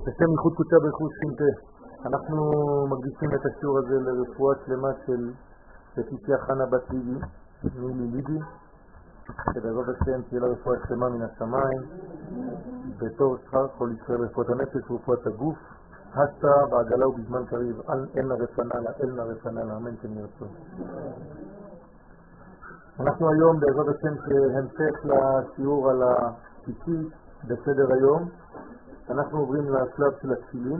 בשם ייחוד קודשא ברכות ש"ט. אנחנו מקדישים את השיעור הזה לרפואה שלמה של לטיסיה חנה בת ליבי, מילי ליבי, שבעזרת השם תהיה לה רפואה שלמה מן השמיים, בתור שכר כל ישראל רפואת הנפש ורפואת הגוף, הסתה בעגלה ובזמן קריב, אל נא רפנה לה, אמן כן ירצו. אנחנו היום בעזרת השם כהמשך לשיעור על הציצית בסדר היום, אנחנו עוברים לשלב של התפילין,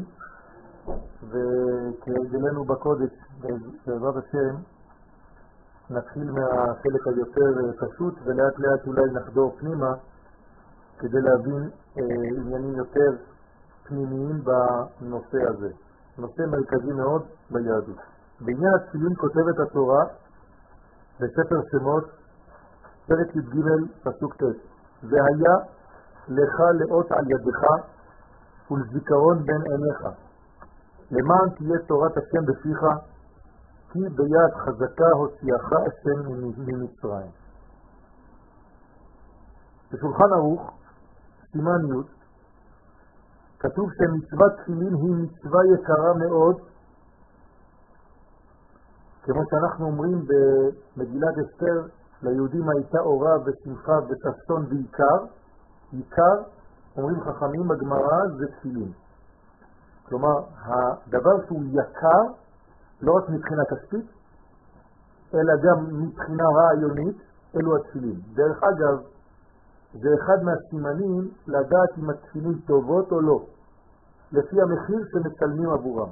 וכהרגלנו בקודש בעזרת השם נתחיל מהחלק היותר פשוט, ולאט לאט אולי נחדור פנימה כדי להבין עניינים יותר פנימיים בנושא הזה. נושא מרכזי מאוד ביהדות. בעניין התפילין כותבת התורה בספר שמות פרק י"ג פסוק ט', והיה לך לאות על ידך ולזיכרון בין עיניך, למען תהיה תורת השם בפיך, כי ביד חזקה הוציאך השם ממצרים. בשולחן ערוך סימן י' כתוב שמצוות תפילין היא מצווה יקרה מאוד, כמו שאנחנו אומרים במגילת אסתר, ליהודים הייתה אורה ושמחה וששון עיקר, אומרים חכמים בגמרא, זה תפילין. כלומר, הדבר שהוא יקר, לא רק מבחינה כספית, אלא גם מבחינה רעיונית, אלו התפילין. דרך אגב, זה אחד מהסימנים לדעת אם התפילין טובות או לא, לפי המחיר שמצלמים עבורם.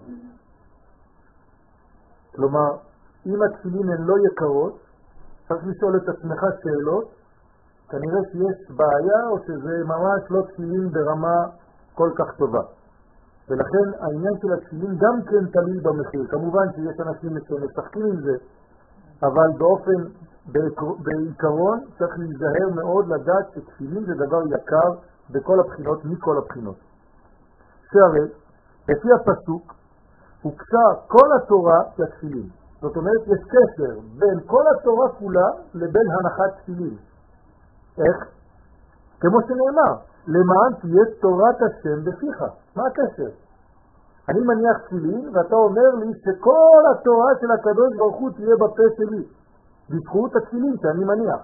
כלומר, אם התפילין הן לא יקרות, צריך לשאול את עצמך שאלות, כנראה שיש בעיה או שזה ממש לא תפילין ברמה כל כך טובה. ולכן העניין של התפילין גם כן תלוי במחיר. כמובן שיש אנשים שמשחקים עם זה, אבל בעיקרון צריך להיזהר מאוד לדעת שתפילין זה דבר יקר בכל הבחינות, מכל הבחינות. שהרי לפי הפסוק הוקצה כל התורה לתפילין. זאת אומרת, יש קשר בין כל התורה כולה לבין הנחת תפילין. איך? כמו שנאמר, למען תהיה תורת השם בפיך. מה הקשר? אני מניח תפילין ואתה אומר לי שכל התורה של הקדוש ברוך הוא תהיה בפה שלי, בזכות התפילין שאני מניח.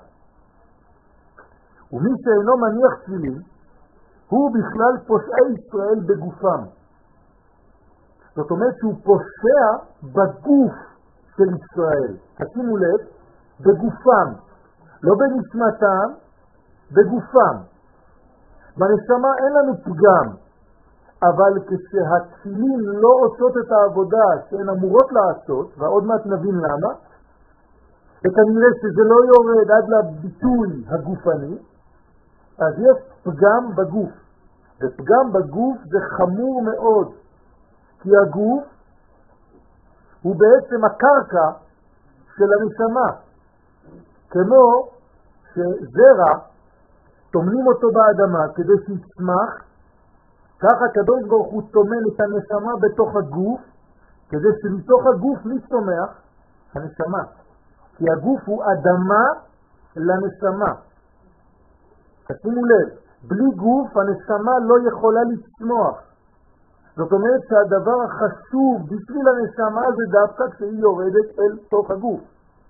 ומי שאינו מניח תפילין הוא בכלל פושעי ישראל בגופם. זאת אומרת שהוא פושע בגוף של ישראל. תשימו לב, בגופם, לא בנשמתם, בגופם. בנשמה אין לנו פגם, אבל כשהתפילין לא עושות את העבודה שהן אמורות לעשות, ועוד מעט נבין למה, וכנראה שזה לא יורד עד לביטוי הגופני, אז יש פגם בגוף. ופגם בגוף זה חמור מאוד, כי הגוף הוא בעצם הקרקע של הנשמה. כמו שזרע תומנים אותו באדמה כדי שיצמח, ככה הקדוש ברוך הוא תומן את הנשמה בתוך הגוף, כדי שמתוך הגוף מצומח הנשמה. כי הגוף הוא אדמה לנשמה. תשימו לב, בלי גוף הנשמה לא יכולה לצמוח. זאת אומרת שהדבר החשוב בשביל הנשמה זה דווקא כשהיא יורדת אל תוך הגוף.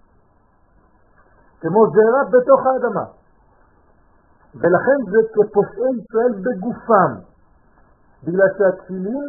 כמו זרע בתוך האדמה. ולכן זה כפושעי ישראל בגופם. בגלל שהתפילין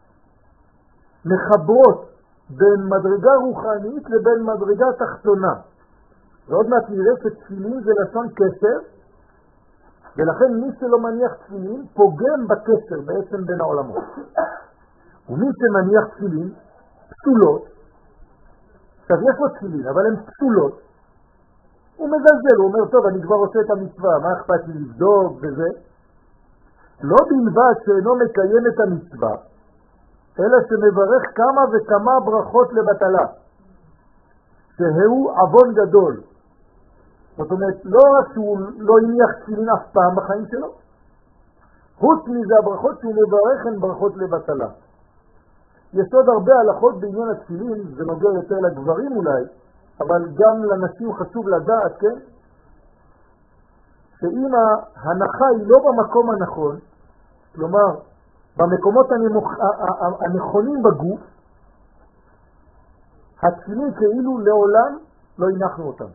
מחברות בין מדרגה רוחנית לבין מדרגה תחתונה. ועוד מעט נראה שתפילין זה לשון קשר, ולכן מי שלא מניח תפילין פוגם בקשר בעצם בין העולמות. ומי שמניח תפילין פסולות, עכשיו יש לו תפילין אבל הן פסולות, הוא מזלזל, הוא אומר טוב אני כבר עושה את המצווה, מה אכפת לי לבדוק וזה? לא בלבד שאינו מקיים את המצווה, אלא שמברך כמה וכמה ברכות לבטלה, שהוא עוון גדול. זאת אומרת, לא רק שהוא לא הניח תפילין אף פעם בחיים שלו, חוץ מזה הברכות שהוא מברך הן ברכות לבטלה. יש עוד הרבה הלכות בעניין התפילין, זה נוגע יותר לגברים אולי, אבל גם לנשים חשוב לדעת, כן? שאם ההנחה היא לא במקום הנכון, כלומר, במקומות הנכונים בגוף, התפילין כאילו לעולם לא הנחנו אותם.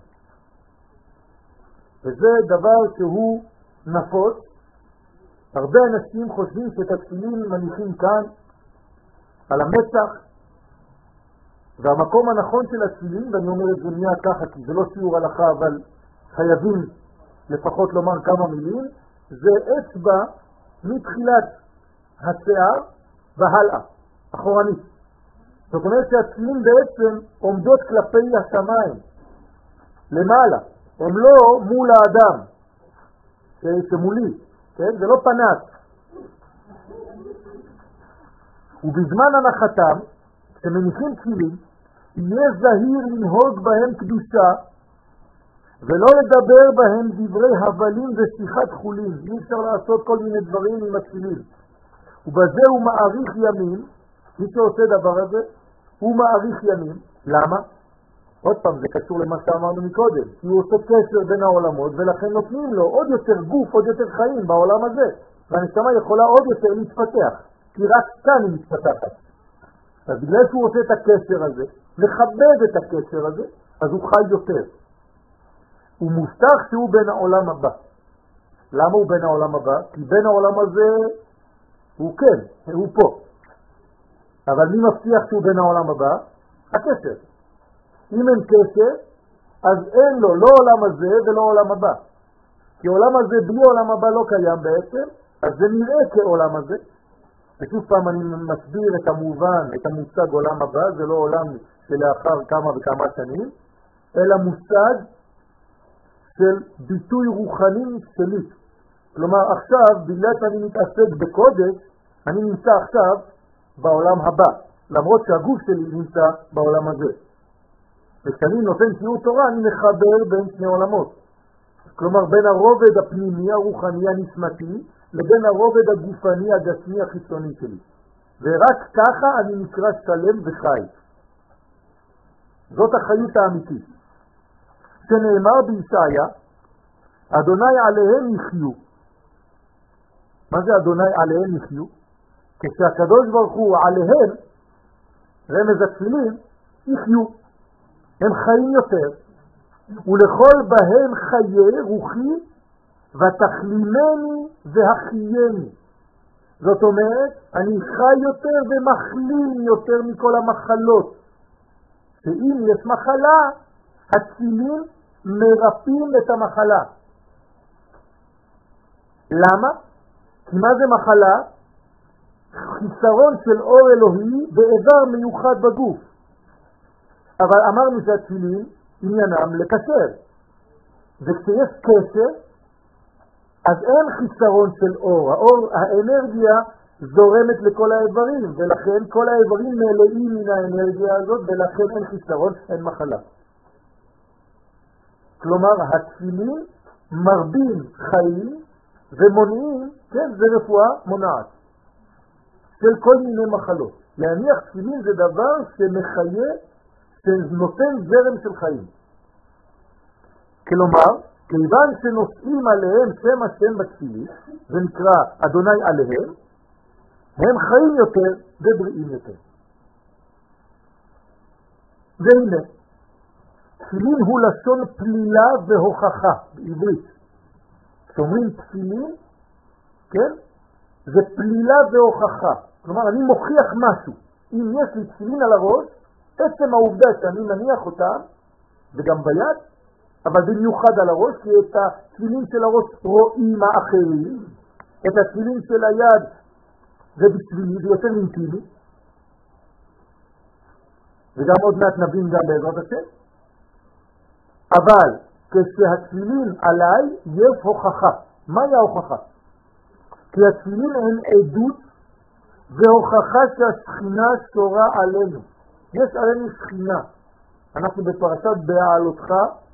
וזה דבר שהוא נפוץ. הרבה אנשים חושבים שאת התפילין מניחים כאן, על המצח, והמקום הנכון של התפילין, ואני אומר את זה מיד ככה, כי זה לא שיעור הלכה, אבל חייבים לפחות לומר כמה מילים, זה אצבע מתחילת השיער והלאה, אחורנית. זאת אומרת שהתפילין בעצם עומדות כלפי השמיים, למעלה, הם לא מול האדם, שמולי, כן? זה לא פנס. ובזמן הנחתם, כשמניחים תפילין, יהיה זהיר לנהוג בהם קדושה, ולא לדבר בהם דברי הבלים ושיחת חולין. אי אפשר לעשות כל מיני דברים עם התפילין. ובזה הוא מעריך ימים, מי שעושה דבר הזה, הוא מעריך ימים. למה? עוד פעם, זה קשור למה שאמרנו מקודם, כי הוא עושה קשר בין העולמות, ולכן נותנים לו עוד יותר גוף, עוד יותר חיים בעולם הזה. והנשמה יכולה עוד יותר להתפתח, כי רק כאן היא מתפתחת. אז בגלל שהוא עושה את הקשר הזה, מכבד את הקשר הזה, אז הוא חי יותר. הוא מובטח שהוא בין העולם הבא. למה הוא בין העולם הבא? כי בין העולם הזה הוא כן, הוא פה. אבל מי מבטיח שהוא בין העולם הבא? הקשר. אם אין קשר, אז אין לו לא עולם הזה ולא עולם הבא. כי עולם הזה בלי עולם הבא לא קיים בעצם, אז זה נראה כעולם הזה. ושוב פעם אני מסביר את המובן, את המושג עולם הבא, זה לא עולם שלאחר כמה וכמה שנים, אלא מושג של ביטוי רוחני שלי. כלומר עכשיו, בגלל שאני מתעסק בקודש, אני נמצא עכשיו בעולם הבא, למרות שהגוף שלי נמצא בעולם הזה. וכשאני נותן שיעור תורה, אני מחבר בין שני עולמות. כלומר, בין הרובד הפנימי, הרוחני, הנשמתי, לבין הרובד הגופני, הגשמי, החיצוני שלי. ורק ככה אני נקרא שלם וחי. זאת החיות האמיתית. שנאמר בישעיה, אדוני עליהם יחיו. מה זה אדוני עליהם יחיו? כשהקדוש ברוך הוא עליהם, רמז התפילין, יחיו. הם חיים יותר. ולכל בהם חיי רוחי ותחלימני והחייני. זאת אומרת, אני חי יותר ומחלים יותר מכל המחלות. שאם יש מחלה, התפילין מרפאים את המחלה. למה? כי מה זה מחלה? חיסרון של אור אלוהי באיבר מיוחד בגוף. אבל אמרנו שהתפילין עניינם לקשר. וכשיש קשר, אז אין חיסרון של אור. האנרגיה זורמת לכל האיברים, ולכן כל האיברים מלאים מן האנרגיה הזאת, ולכן אין חיסרון, אין מחלה. כלומר, התפילין מרבים חיים ומונעים, כן, זה רפואה מונעת של כל מיני מחלות. להניח תפילין זה דבר שמחיה, שנותן זרם של חיים. כלומר, כיוון שנושאים עליהם שם השם בתפילין, זה נקרא אדוני עליהם, הם חיים יותר ובריאים יותר. והנה, תפילין הוא לשון פלילה והוכחה בעברית. כשאומרים תפילין, כן? זה פלילה והוכחה. כלומר, אני מוכיח משהו. אם יש לי תפילין על הראש, עצם העובדה שאני מניח אותם, וגם ביד, אבל במיוחד על הראש, כי את התפילין של הראש רואים האחרים, את התפילין של היד זה בשבילי, זה יותר אינטימי, וגם עוד מעט נבין גם בעזרת השם. אבל כשהתפילין עליי יש הוכחה. מהי ההוכחה? כי התפילין הן עדות והוכחה שהשכינה שורה עלינו. יש עלינו שכינה. אנחנו בפרשת בהעלותך,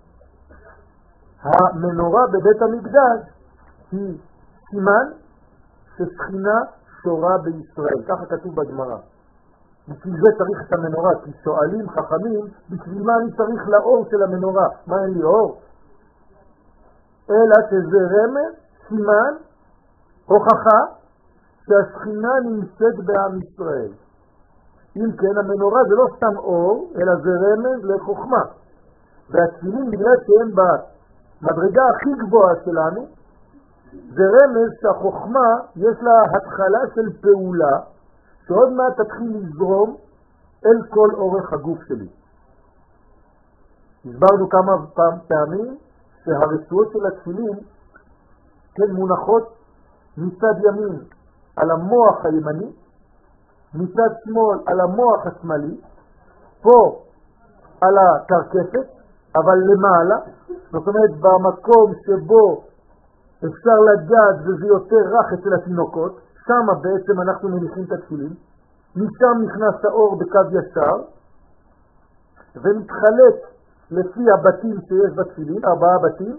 המנורה בבית המקדש היא סימן ששכינה שורה בישראל. ככה כתוב בגמרא. בשביל זה צריך את המנורה, כי שואלים חכמים, בשביל מה אני צריך לאור של המנורה? מה אין לי אור? אלא שזה רמז, סימן, הוכחה, שהשכינה נמצאת בעם ישראל. אם כן, המנורה זה לא סתם אור, אלא זה רמז לחוכמה. והתפילין בגלל שהם במדרגה הכי גבוהה שלנו, זה רמז שהחוכמה יש לה התחלה של פעולה, שעוד מעט תתחיל לזרום אל כל אורך הגוף שלי. הסברנו כמה פעמים שהרצועות של התפילין כן מונחות מצד ימין על המוח הימני, מצד שמאל על המוח השמאלי, פה על הקרקפת, אבל למעלה, זאת אומרת במקום שבו אפשר לגעת וזה יותר רך אצל התינוקות, שם בעצם אנחנו מניחים את התפילין, משם נכנס האור בקו ישר, ומתחלק לפי הבתים שיש בתפילין, 4 בתים,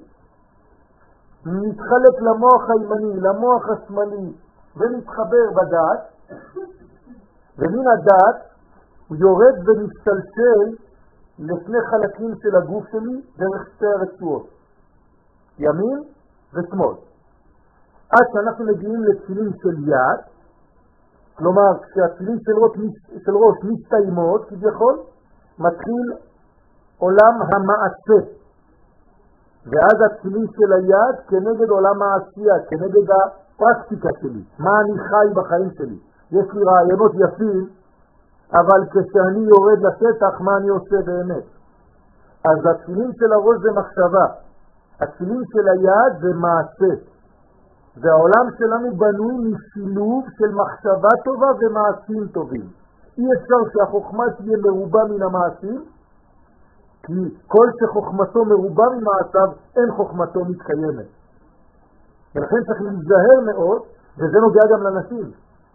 מתחלק למוח הימני, למוח השמאלי, ומתחבר בדעת, ומן הדעת הוא יורד ומשתלשל לשני חלקים של הגוף שלי דרך שתי הרצועות, ימין ושמאל. עד שאנחנו מגיעים לתפילין של יד, כלומר כשהתפילין של ראש מסתיימות כביכול, מתחיל עולם המעשה, ואז התפילין של היד כנגד עולם העשייה, כנגד הפרקטיקה שלי, מה אני חי בחיים שלי. יש לי רעיונות יפים, אבל כשאני יורד לשטח, מה אני עושה באמת? אז התפילין של הראש זה מחשבה, התפילין של היד זה מעשה. והעולם שלנו בנוי משילוב של מחשבה טובה ומעשים טובים. אי אפשר שהחוכמה תהיה מרובה מן המעשים, כי כל שחוכמתו מרובה ממעשיו, אין חוכמתו מתקיימת. ולכן צריך להיזהר מאוד, וזה נוגע גם לנשים,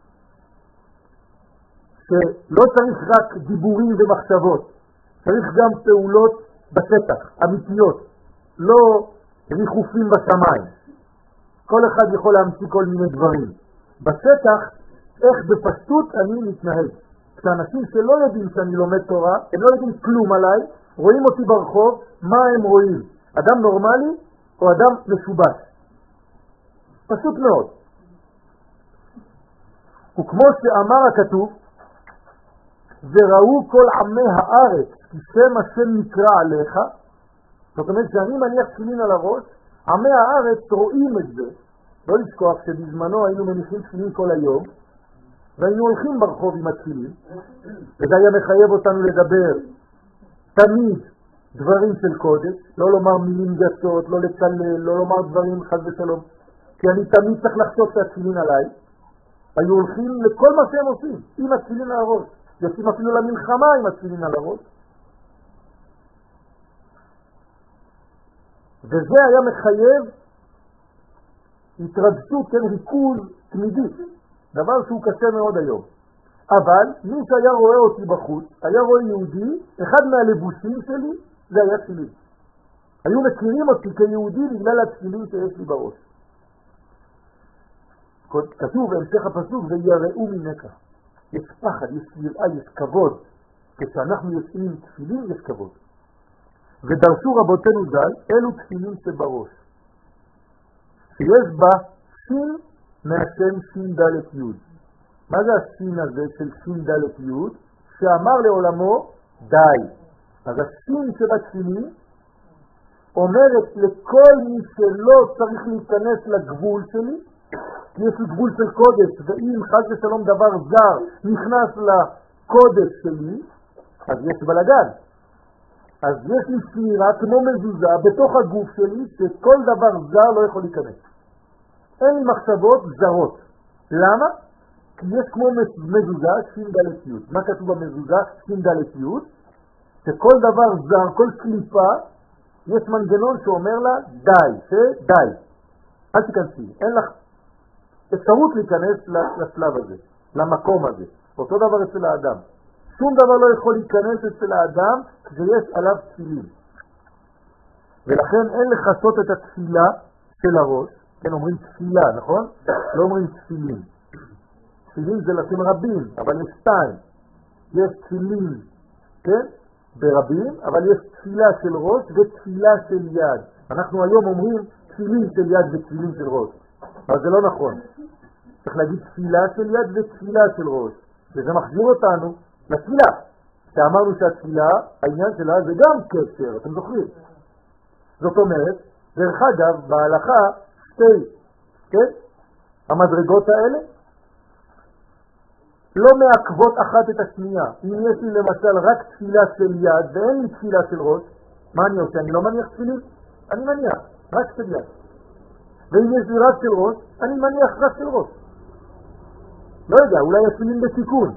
שלא צריך רק דיבורים ומחשבות, צריך גם פעולות בשטח, אמיתיות, לא ריחופים בשמיים. כל אחד יכול להמציא כל מיני דברים. בשטח, איך בפשטות אני מתנהג. כשאנשים שלא יודעים שאני לומד תורה, הם לא יודעים כלום עליי, רואים אותי ברחוב, מה הם רואים? אדם נורמלי או אדם משובש? פשוט מאוד. וכמו שאמר הכתוב, וראו כל עמי הארץ, כי שם השם נקרא עליך, זאת אומרת שאני מניח תפילין על הראש, עמי הארץ רואים את זה. לא לשכוח שבזמנו היינו מניחים תפילין כל היום, והיינו הולכים ברחוב עם התפילין, וזה היה מחייב אותנו לדבר תמיד דברים של קודש, לא לומר מילים גסות, לא לקלל, לא לומר דברים חס ושלום, כי אני תמיד צריך לחשוב שהתפילין עליי. היו הולכים לכל מה שהם עושים עם התפילין על הראש, יוצאים אפילו למלחמה עם התפילין על הראש, וזה היה מחייב התרגשות, כן, ריכוז תמידי, דבר שהוא קשה מאוד היום. אבל מי שהיה רואה אותי בחוץ, היה רואה יהודי, אחד מהלבושים שלי זה היה תפילין. היו מכירים אותי כיהודי בגלל התפילין שיש לי בראש. כתוב בהמשך הפסוק, ויראו ממך. יש פחד, יש יראה, יש כבוד. כשאנחנו יוצאים עם תפילין יש כבוד. ודרשו רבותינו ז"ל, אלו תפילין שבראש, שיש בה שין מהשם שין דלת יוד. מה זה השין הזה של שין דלת יוד? שאמר לעולמו די. אז השין של התפילין אומרת לכל מי שלא צריך להיכנס לגבול שלי, כי יש לי גבול של קודש, ואם חס ושלום דבר זר נכנס לקודש שלי, אז יש בלגן. אז יש לי שמירה כמו מזוזה בתוך הגוף שלי, שכל דבר זר לא יכול להיכנס. אין לי מחשבות זרות. למה? כי יש כמו מזוזה שין דלת יוד. מה כתוב במזוזה שין דלת יוד? שכל דבר זר, כל קליפה, יש מנגנון שאומר לה די, די. אל תיכנסי, אין לך אפשרות להיכנס לשלב הזה, למקום הזה. אותו דבר אצל האדם. שום דבר לא יכול להיכנס אצל האדם כשיש עליו תפילין. ולכן אין לחסות את התפילה של הראש, כן, אומרים תפילה, נכון? לא אומרים תפילין. תפילין זה לשם רבים, אבל יש 2. יש תפילין, כן, ברבים, אבל יש תפילה של ראש ותפילה של יד. אנחנו היום אומרים תפילין של יד ותפילין של ראש, אבל זה לא נכון. צריך להגיד תפילה של יד ותפילה של ראש, וזה מחזיר אותנו לתפילה, שאמרנו שהתפילה, העניין שלה זה גם קשר, אתם זוכרים? זאת אומרת, דרך אגב, בהלכה שתי, כן? המדרגות האלה לא מעכבות אחת את השנייה. אם יש לי למשל רק תפילה של יד ואין לי תפילה של ראש, מה אני עושה? אני לא מניח תפילין? אני מניח, רק של יד. ואם יש לי רק של ראש, אני מניח רק של ראש. לא יודע, אולי התפילין בתיקון.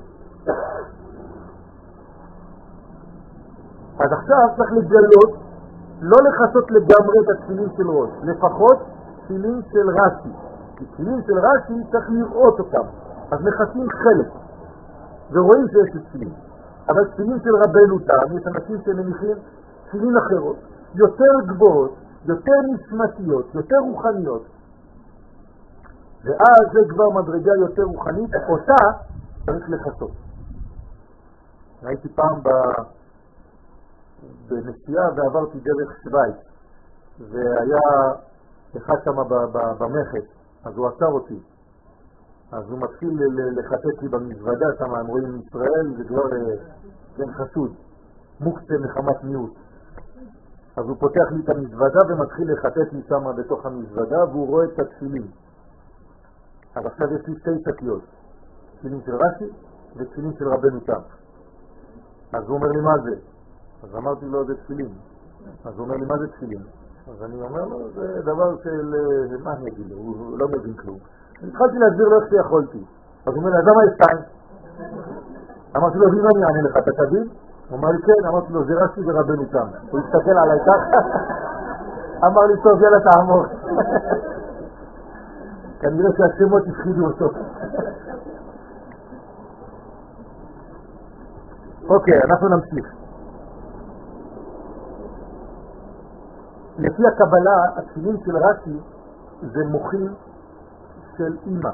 אז עכשיו צריך לגלות, לא לחסות לגמרי את התפילין של ראש, לפחות תפילין של רש"י. כי תפילין של רש"י צריך לראות אותם, אז מחסים חלק, ורואים שיש תפילין. אבל תפילין של רבנו תם, יש אנשים שמניחים תפילין אחרות, יותר גבוהות, יותר נשמתיות, יותר רוחניות. ואז זה כבר מדרגה יותר רוחנית, אותה צריך לחסות. הייתי פעם בנסיעה ועברתי דרך שוויץ, והיה אחד שם במחץ, אז הוא עצר אותי. אז הוא מתחיל לחטט לי במזוודה שם, הם רואים ישראל, זה כבר כן חשוד, מוקצה מחמת מיעוט. אז הוא פותח לי את המזוודה ומתחיל לחטט לי שם בתוך המזוודה, והוא רואה את התפילין. אז עכשיו יש לי שתי שקיות, תפילין של רש"י ותפילין של רבנו תם. אז הוא אומר לי מה זה? אז אמרתי לו זה תפילין. אז הוא אומר לי מה זה תפילין? אז אני אומר לו זה דבר של, מה אני אגיד לו? הוא לא מבין כלום. התחלתי להסביר לו איך שיכולתי. אז הוא אומר לי, אז למה יש שתיים? אמרתי לו, ואם אני אענה לך, אתה תבין? הוא אמר לי כן, אמרתי לו, זה רש"י ורבנו תם. הוא הסתכל עליי ככה, אמר לי, טוב, יאללה תעמור. כנראה שהשמות הפחידו אותו. אוקיי, אנחנו נמשיך. לפי הקבלה, התפילין של רש"י זה מוחין של אמא,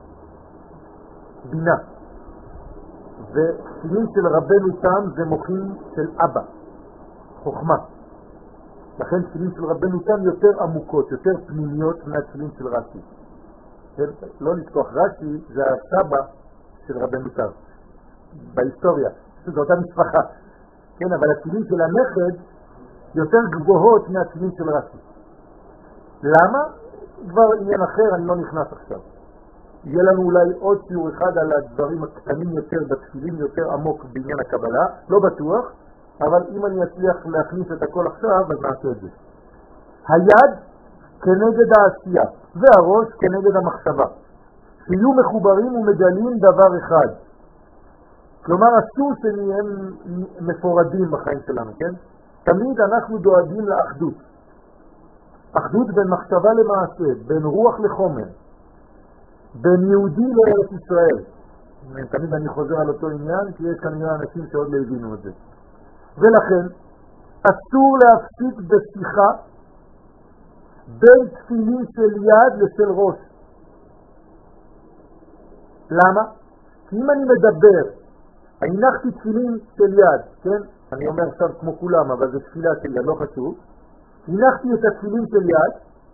בינה. ותפילין של רבנו תם זה מוחין של אבא, חוכמה. לכן תפילין של רבנו תם יותר עמוקות, יותר פנימיות מהתפילין של רש"י. לא לתקוח, רש"י זה הסבא של רבנו תם בהיסטוריה, זו אותה משפחה. כן, אבל התפילין של הנכד יותר גבוהות מהתפילין של רש"י. למה? כבר עניין אחר, אני לא נכנס עכשיו. יהיה לנו אולי עוד שיעור אחד על הדברים הקטנים יותר בתפילין, יותר עמוק בעניין הקבלה, לא בטוח, אבל אם אני אצליח להכניס את הכל עכשיו, אז נעשה את זה. היד כנגד העשייה, והראש כנגד המחשבה. שיהיו מחוברים ומגלים דבר אחד. כלומר, אסור שנהיה מפורדים בחיים שלנו, כן? תמיד אנחנו דואגים לאחדות. אחדות בין מחשבה למעשה, בין רוח לחומר, בין יהודי לארץ ישראל. תמיד אני חוזר על אותו עניין, כי יש כנראה אנשים שעוד לא הבינו את זה. ולכן, אסור להפסיק בשיחה בין תפילין של יד לשל ראש. למה? כי אם אני מדבר, הנחתי תפילין של יד, כן? אני אומר עכשיו כמו כולם, אבל זה תפילה של יד, לא חשוב. הנחתי את התפילין של יד,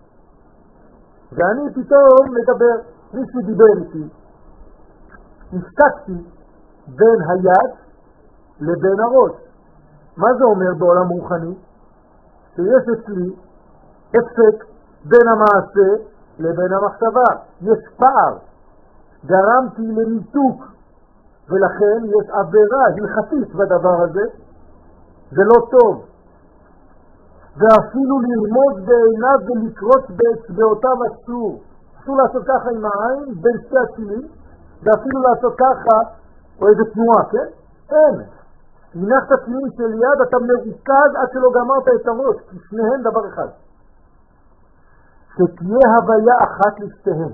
ואני פתאום מדבר, מישהו דיבר איתי, הפסקתי בין היד לבין הראש. מה זה אומר בעולם רוחני? שיש אצלי הפסק בין המעשה לבין המחשבה. יש פער, גרמתי לניתוק, ולכן יש עבירה הלכתית בדבר הזה, זה לא טוב. ואפילו לרמוז בעיניו ולקרוץ באצבעותיו אסור. אסור לעשות ככה עם העין בין שתי התפילין, ואפילו לעשות ככה או איזה תנועה, כן? אין. הנחת תפילין של יד, אתה מרוכז עד שלא גמרת את הראש, כי שניהם דבר אחד. שתהיה הוויה אחת לשתיהם.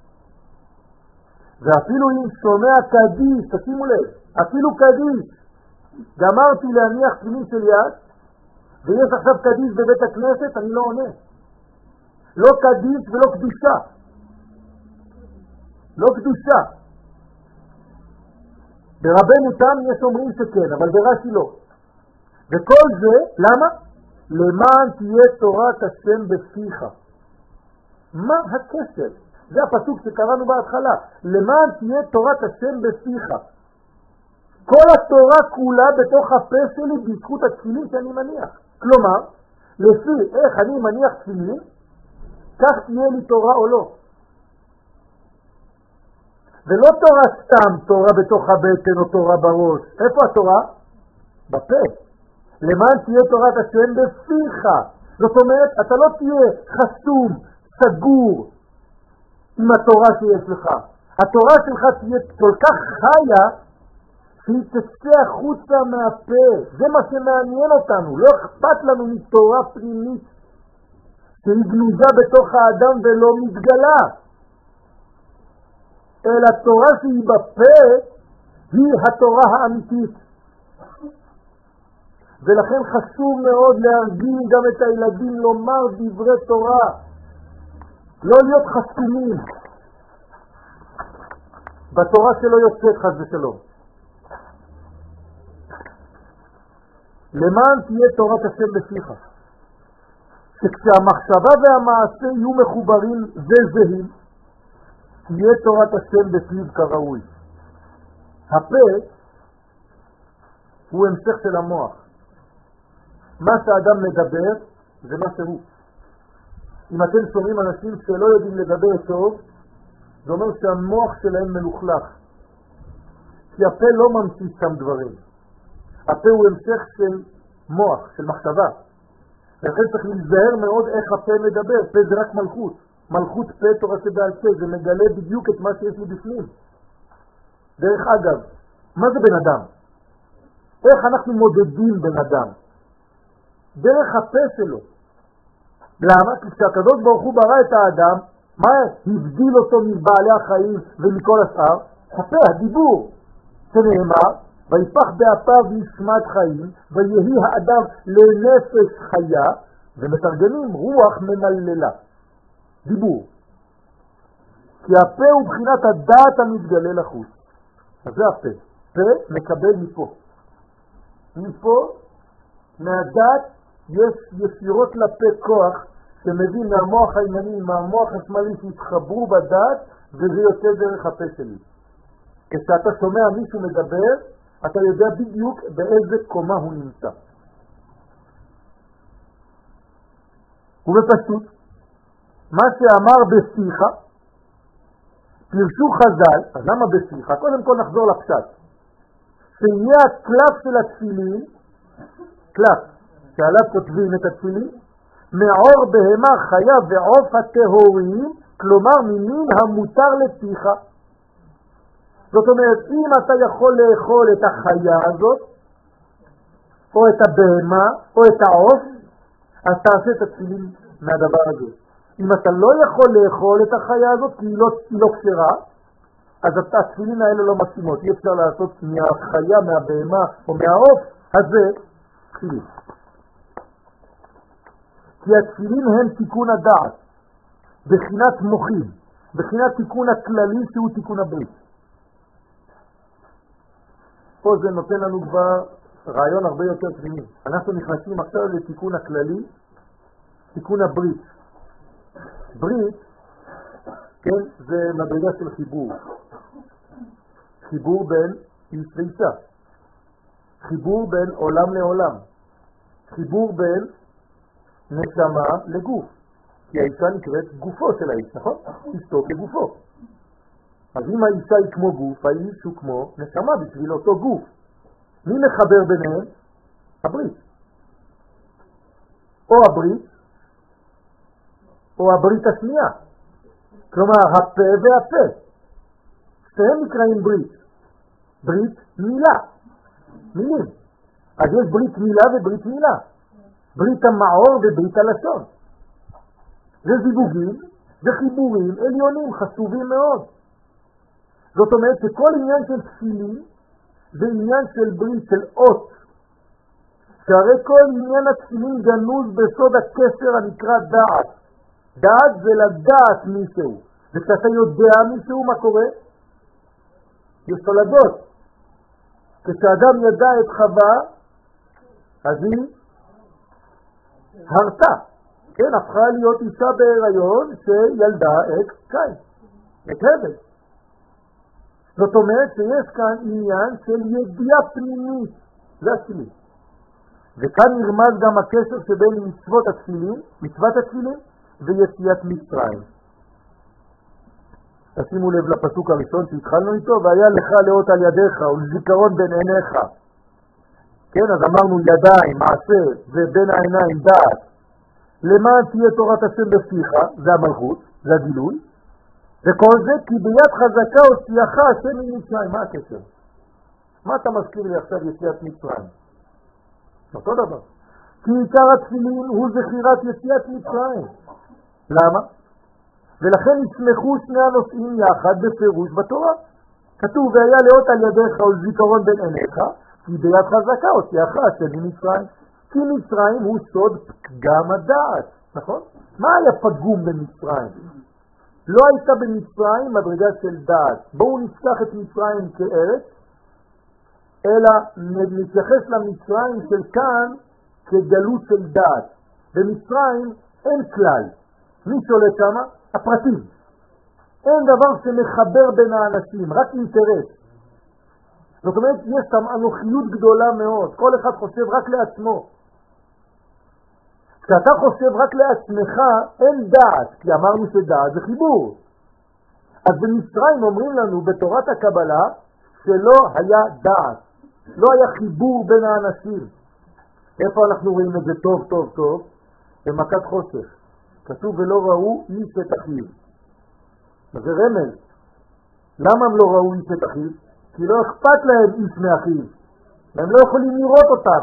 ואפילו אם שומע קדיש, תשימו לב, אפילו קדיש, גמרתי להניח תפילין של יד, ויש עכשיו קדיש בבית הכנסת, אני לא עונה. לא קדיש ולא קדושה. לא קדושה. ברבנו תם יש אומרים שכן, אבל ברש"י לא. וכל זה, למה? למען תהיה תורת השם בפיך. מה הקשר? זה הפסוק שקראנו בהתחלה. למען תהיה תורת השם בפיך. כל התורה כולה בתוך הפה שלי בזכות התפילין שאני מניח. כלומר, לפי איך אני מניח תפילין, כך תהיה לי תורה או לא. ולא תורה סתם, תורה בתוך הבטן או תורה בראש. איפה התורה? בפה. למען תהיה תורת השם בפיך. זאת אומרת, אתה לא תהיה חסום, סגור עם התורה שיש לך. התורה שלך תהיה כל כך חיה, שהיא תצא החוצה מהפה. זה מה שמעניין אותנו. לא אכפת לנו מתורה פנימית שהיא גנוזה בתוך האדם ולא מתגלה. אלא תורה שהיא בפה היא התורה האמיתית. ולכן חשוב מאוד להרגיל גם את הילדים לומר דברי תורה. לא להיות חסומים בתורה שלא יוצאת חס ושלום. למען תהיה תורת השם בפיך. שכשהמחשבה והמעשה יהיו מחוברים וזהים, תהיה תורת השם בפיו כראוי. הפה הוא המשך של המוח. מה שהאדם מדבר זה מה שהוא. אם אתם שומעים אנשים שלא יודעים לדבר טוב, זה אומר שהמוח שלהם מלוכלך. כי הפה לא ממציא שם דברים. הפה הוא המשך של מוח, של מחשבה. לכן צריך להיזהר מאוד איך הפה מדבר. פה זה רק מלכות. מלכות פה תורה שבעל פה, זה מגלה בדיוק את מה שיש לי בפנים. דרך אגב, מה זה בן אדם? איך אנחנו מודדים בן אדם? דרך הפה שלו. למה? כי כשהקדוש ברוך הוא ברא את האדם, מה הבדיל אותו מבעלי החיים ומכל השאר? הפה, הדיבור, שנאמר, ויפח באפיו נשמת חיים, ויהי האדם לנפש חיה, ומתרגמים רוח ממללה. דיבור. כי הפה הוא בחינת הדעת המתגלה לחוץ. אז זה הפה. פה מקבל מפה. מפה, מהדעת, יש ישירות לפה כוח שמביא מהמוח הימני, מהמוח השמאלי שהתחברו בדעת, וזה יוצא דרך הפה שלי. כשאתה שומע מישהו מדבר, אתה יודע בדיוק באיזה קומה הוא נמצא. ובפשוט, מה שאמר בשיחה, פרשו חז"ל, אז למה בשיחה? קודם כל נחזור לפשט. שיהיה הקלף של התפילין, קלף, שעליו כותבים את התפילין, מעור בהמה חיה ועוף הטהורים, כלומר ממין המותר לשיחה. זאת אומרת, אם אתה יכול לאכול את החיה הזאת, או את הבהמה, או את העוף, אז תעשה את התפילין מהדבר הזה. אם אתה לא יכול לאכול את החיה הזאת, כי היא לא כשרה, אז התפילין האלה לא מתאימות. אי אפשר לעשות מהחיה, מהבהמה או מהעוף הזה תפילין. כי התפילין הם תיקון הדעת, בחינת מוחים, בחינת תיקון הכללי שהוא תיקון הברית. פה זה נותן לנו כבר רעיון הרבה יותר פנימי. אנחנו נכנסים עכשיו לתיקון הכללי, תיקון הברית. ברית, כן, זה מדרגה של חיבור. חיבור בין איש ואישה. חיבור בין עולם לעולם. חיבור בין נשמה לגוף. כי האישה נקראת גופו של האיש, נכון? אשתו כגופו. אז אם האישה היא כמו גוף, האיש הוא כמו נשמה בשביל אותו גוף. מי מחבר ביניהם? הברית. או הברית, או הברית השנייה. כלומר, הפה והפה. שהם נקראים ברית. ברית מילה. מילים. אז יש ברית מילה וברית מילה. ברית המעור וברית הלשון. זה זיווגים וחיבורים עליונים חשובים מאוד. זאת אומרת שכל עניין של תפילין זה עניין של ברית, של אות. שהרי כל עניין התפילין גנוז בסוד הקשר הנקרא דעת. דעת זה לדעת מישהו. וכשאתה יודע מישהו, מה קורה? יש תולדות. כשאדם ידע את חווה, אז היא הרתה. כן, הפכה להיות אישה בהיריון שילדה את קין. את הבל. זאת אומרת שיש כאן עניין של ידיעה פנימית, זה התפילין. וכאן נרמז גם הקשר שבין מצוות התפילין, מצוות התפילין, ויציאת מצרים. תשימו לב לפסוק הראשון שהתחלנו איתו, והיה לך לאות על ידיך ולזיכרון בין עיניך. כן, אז אמרנו ידיים, מעשה, ובין העיניים דעת. למען תהיה תורת השם בפיך, זה המלכות, זה הגילוי. וכל זה כי ביד חזקה הוציאך השם ממצרים. מה הקשר? מה אתה מזכיר לי עכשיו יציאת מצרים? אותו דבר. כי עיקר התפילין הוא זכירת יציאת מצרים. למה? ולכן ישמחו שני הנושאים יחד בפירוש בתורה. כתוב והיה לאות על ידיך ולזיכרון בין עיניך, כי ביד חזקה הוציאך השם ממצרים. כי מצרים הוא סוד פגם הדעת, נכון? מה היה פגום במצרים? לא הייתה במצרים מדרגה של דעת. בואו נפתח את מצרים כארץ, אלא נתייחס למצרים של כאן כגלות של דעת. במצרים אין כלל. מי שולט שם? הפרטים. אין דבר שמחבר בין האנשים, רק אינטרס. זאת אומרת, יש שם אנוכיות גדולה מאוד. כל אחד חושב רק לעצמו. כשאתה חושב רק לעצמך, אין דעת, כי אמרנו שדעת זה חיבור. אז במצרים אומרים לנו בתורת הקבלה שלא היה דעת, לא היה חיבור בין האנשים. איפה אנחנו רואים את זה טוב טוב טוב? במכת חושך. כתוב ולא ראו איש את אחיו. זה רמז. למה הם לא ראו איש את אחיו? כי לא אכפת להם איש מאחיו. והם לא יכולים לראות אותם.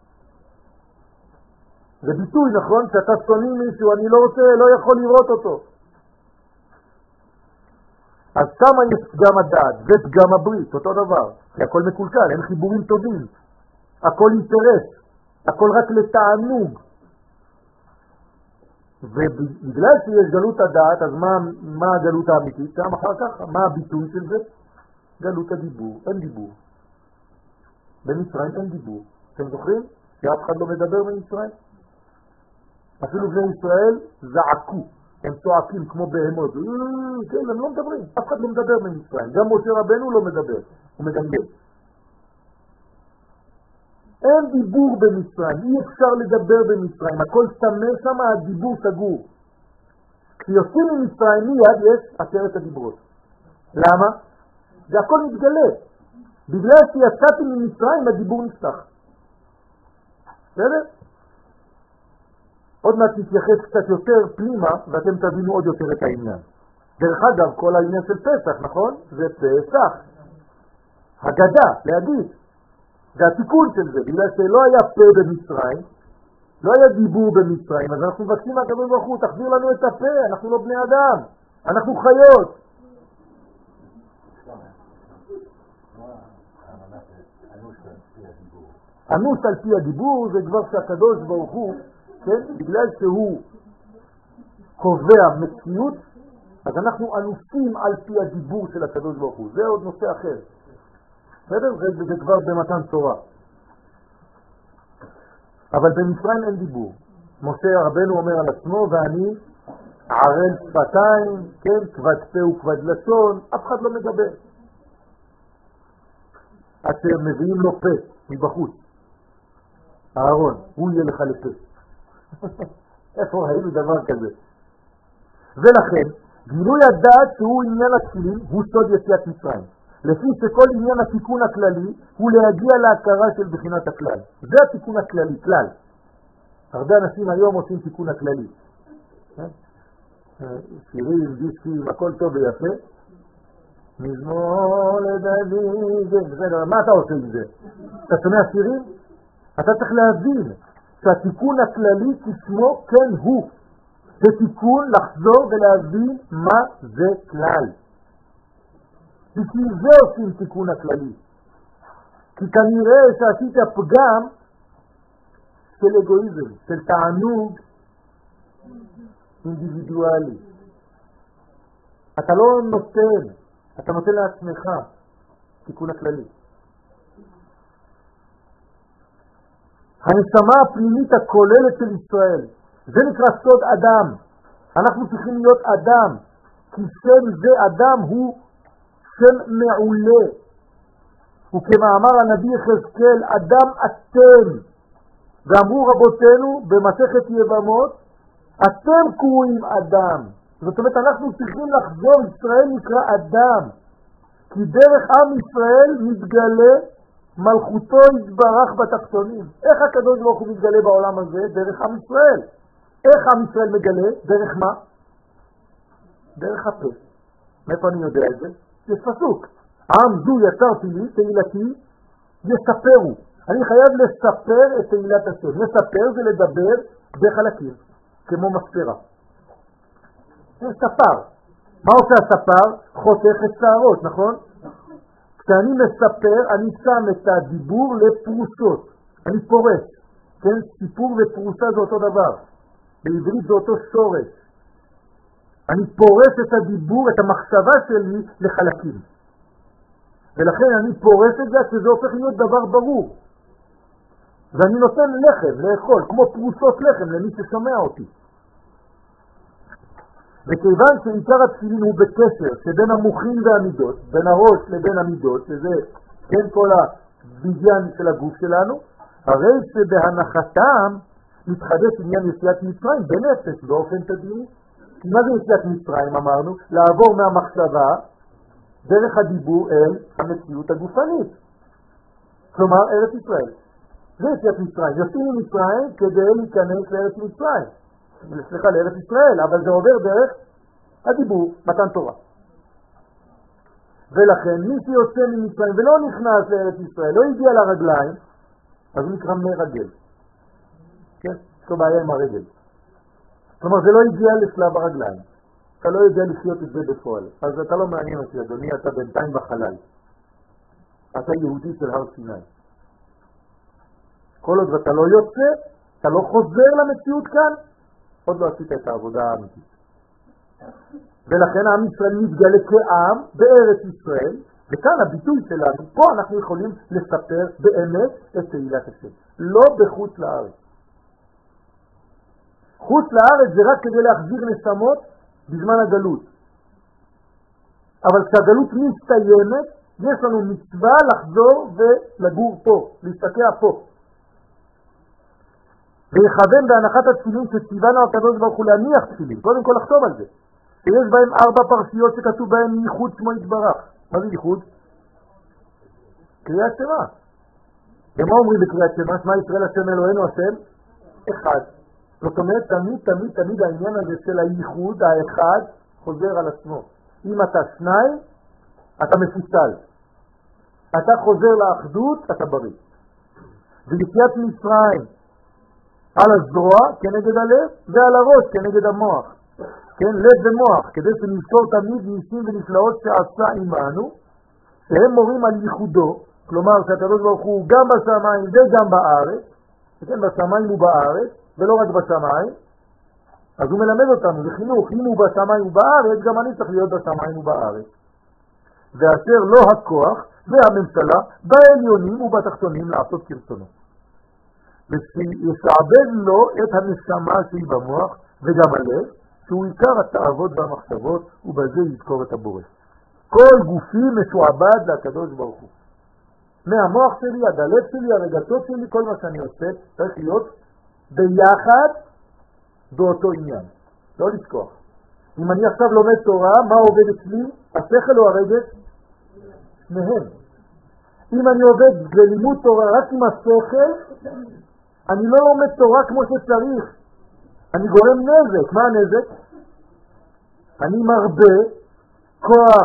זה ביטוי, נכון? שאתה שונא מישהו, אני לא רוצה, לא יכול לראות אותו. אז שמה יש פגם הדעת, זה פגם הברית, אותו דבר. כי הכל מקולקל, אין חיבורים טובים. הכל אינטרס, הכל רק לתענוג. ובגלל שיש גלות הדעת, אז מה הגלות האמיתית? שם אחר כך, מה הביטוי של זה? גלות הדיבור, אין דיבור. במצרים אין דיבור. אתם זוכרים? שאף אחד לא מדבר במצרים? אפילו בני ישראל זעקו, הם צועקים כמו בהמות, כן, הם לא מדברים, אף אחד לא מדבר במצרים, גם משה רבנו לא מדבר, הוא מגנגל. אין דיבור במצרים, אי אפשר לדבר במצרים, הכל סמר שם, הדיבור סגור. כשיוצאים ממצרים מיד יש 10 הדיברות. למה? זה הכל מתגלה. בגלל שיצאתי ממצרים הדיבור נפתח. בסדר? עוד מעט נתייחס קצת יותר פנימה, ואתם תבינו עוד יותר את העניין. דרך אגב, כל העניין של פסח, נכון? זה פסח. הגדה, להגיד. זה התיקון של זה, בגלל שלא היה פה במצרים, לא היה דיבור במצרים, אז אנחנו מבקשים מהקדוש ברוך הוא, תחזיר לנו את הפה, אנחנו לא בני אדם, אנחנו חיות. אנוס על פי הדיבור זה כבר שהקדוש ברוך הוא, כן? בגלל שהוא קובע מציאות, אז אנחנו אנוסים על פי הדיבור של הקדוש ברוך הוא. זה עוד נושא אחר. בסדר? זה כבר במתן תורה. אבל במצרים אין דיבור. משה רבנו אומר על עצמו, ואני ערל שפתיים, כן? כבד פה וכבד לשון, אף אחד לא מדבר. עד שמביאים לו פה מבחוץ. אהרון, הוא יהיה לך לפה. איפה ראינו דבר כזה? ולכן, גילוי הדעת שהוא עניין התפילין הוא סוד יציאת מצרים. לפי שכל עניין התיקון הכללי הוא להגיע להכרה של בחינת הכלל. זה התיקון הכללי, כלל. הרבה אנשים היום עושים תיקון הכללי. שירים, דיסקים, הכל טוב ויפה. מזמור לדוד, בסדר, מה אתה עושה עם זה? אתה שומע שירים? אתה צריך להבין שהתיקון הכללי כשמו כן הוא. זה תיקון לחזור ולהבין מה זה כלל. בשביל זה עושים תיקון הכללי. כי כנראה שעשית פגם של אגואיזם, של תענוג אינדיבידואלי. אתה לא נותן, אתה נותן לעצמך תיקון הכללי. הנשמה הפנימית הכוללת של ישראל, זה נקרא סוד אדם. אנחנו צריכים להיות אדם. כי שם זה אדם הוא שם מעולה. וכמאמר הנביא יחזקאל, אדם אתם. ואמרו רבותינו במסכת יבמות, אתם קרואים אדם. זאת אומרת, אנחנו צריכים לחזור, ישראל נקרא אדם. כי דרך עם ישראל מתגלה מלכותו יתברך בתחתונים. איך הקדוש ברוך הוא מתגלה בעולם הזה? דרך עם ישראל. איך עם ישראל מגלה? דרך מה? דרך הפה. מאיפה אני יודע את זה? יש פסוק. עם זו יצרתי לי, תהילתי, יספרו. אני חייב לספר את תהילת השם. לספר זה לדבר בחלקים, כמו מספרה. זה ספר. מה עושה הספר? חותך את שערות, נכון? כשאני מספר, אני שם את הדיבור לפרוסות. אני פורס. כן? סיפור ופרוסה זה אותו דבר. בעברית זה אותו שורש. אני פורס את הדיבור, את המחשבה שלי לחלקים. ולכן אני פורס את זה שזה הופך להיות דבר ברור. ואני נותן לחם, לאכול, כמו פרוסות לחם למי ששומע אותי. וכיוון שעיקר התפילין הוא בקשר שבין המוחין והמידות, בין הראש לבין המידות, שזה כן כל הבניין של הגוף שלנו, הרי שבהנחתם מתחדש עניין יציאת מצרים בנפש באופן תדירי. מה זה יציאת מצרים אמרנו? לעבור מהמחשבה דרך הדיבור אל המציאות הגופנית. כלומר ארץ ישראל. זה יציאת מצרים. יוצאים ממצרים כדי להיכנס לארץ מצרים. סליחה, לארץ ישראל, אבל זה עובר דרך הדיבור, מתן תורה. ולכן מי שיוצא ממצרים ולא נכנס לארץ ישראל, לא הגיע לרגליים, אז הוא נקרא מרגל. כן? יש לו בעיה עם הרגל. כלומר, זה לא הגיע לשלב הרגליים. אתה לא יודע לחיות את זה בפועל. אז אתה לא מעניין אותי, אדוני, אתה בינתיים בחלל. אתה יהודי של הר סיני. כל עוד אתה לא יוצא, אתה לא חוזר למציאות כאן, עוד לא עשית את העבודה האמיתית. ולכן עם ישראל מתגלה כעם בארץ ישראל, וכאן הביטוי שלנו, פה אנחנו יכולים לספר באמת את תהילת השם. לא בחוץ לארץ. חוץ לארץ זה רק כדי להחזיר נשמות בזמן הגלות. אבל כשהגלות מסתיימת, יש לנו מצווה לחזור ולגור פה, להסתכל פה. ויכוון בהנחת התפילין שציוונו הקדוש ברוך הוא להניח תפילין, קודם כל לחשוב על זה. שיש בהם 4 פרשיות שכתוב בהם ייחוד שמו יתברך. מה זה ייחוד? קריאת שמע. ומה אומרים בקריאת שמע? שמע ישראל השם אלוהינו השם אחד. זאת אומרת, תמיד העניין הזה של הייחוד, האחד, חוזר על עצמו. אם אתה 2, אתה מפוצל. אתה חוזר לאחדות, אתה בריא. ויציאת מצרים על הזרוע כנגד הלב, ועל הראש כנגד המוח. כן, לב ומוח, כדי שנזכור תמיד ניסים ונפלאות שעשה עמנו, שהם מורים על ייחודו, כלומר שהקדוש ברוך הוא גם בשמיים וגם בארץ, כן, בשמיים ובארץ, ולא רק בשמיים, אז הוא מלמד אותנו בחינוך, אם הוא בשמיים ובארץ, גם אני צריך להיות בשמיים ובארץ. ואשר לא הכוח והממשלה בעליונים ובתחתונים לעשות כרצונו. ושישעבד לו את הנשמה שהיא במוח וגם הלב, שהוא עיקר התאוות והמחשבות, ובזה יזכור את הבורא. כל גופי משועבד לקדוש ברוך הוא. מהמוח שלי, עד הלב שלי, הרגשות שלי, כל מה שאני עושה, צריך להיות ביחד באותו עניין. לא לשכוח. אם אני עכשיו לומד תורה, מה עובד אצלי? השכל או הרגש? שניהם. אם אני עובד בלימוד תורה רק עם השכל, אני לא לומד תורה כמו שצריך. אני גורם נזק. מה הנזק? אני מרבה כוח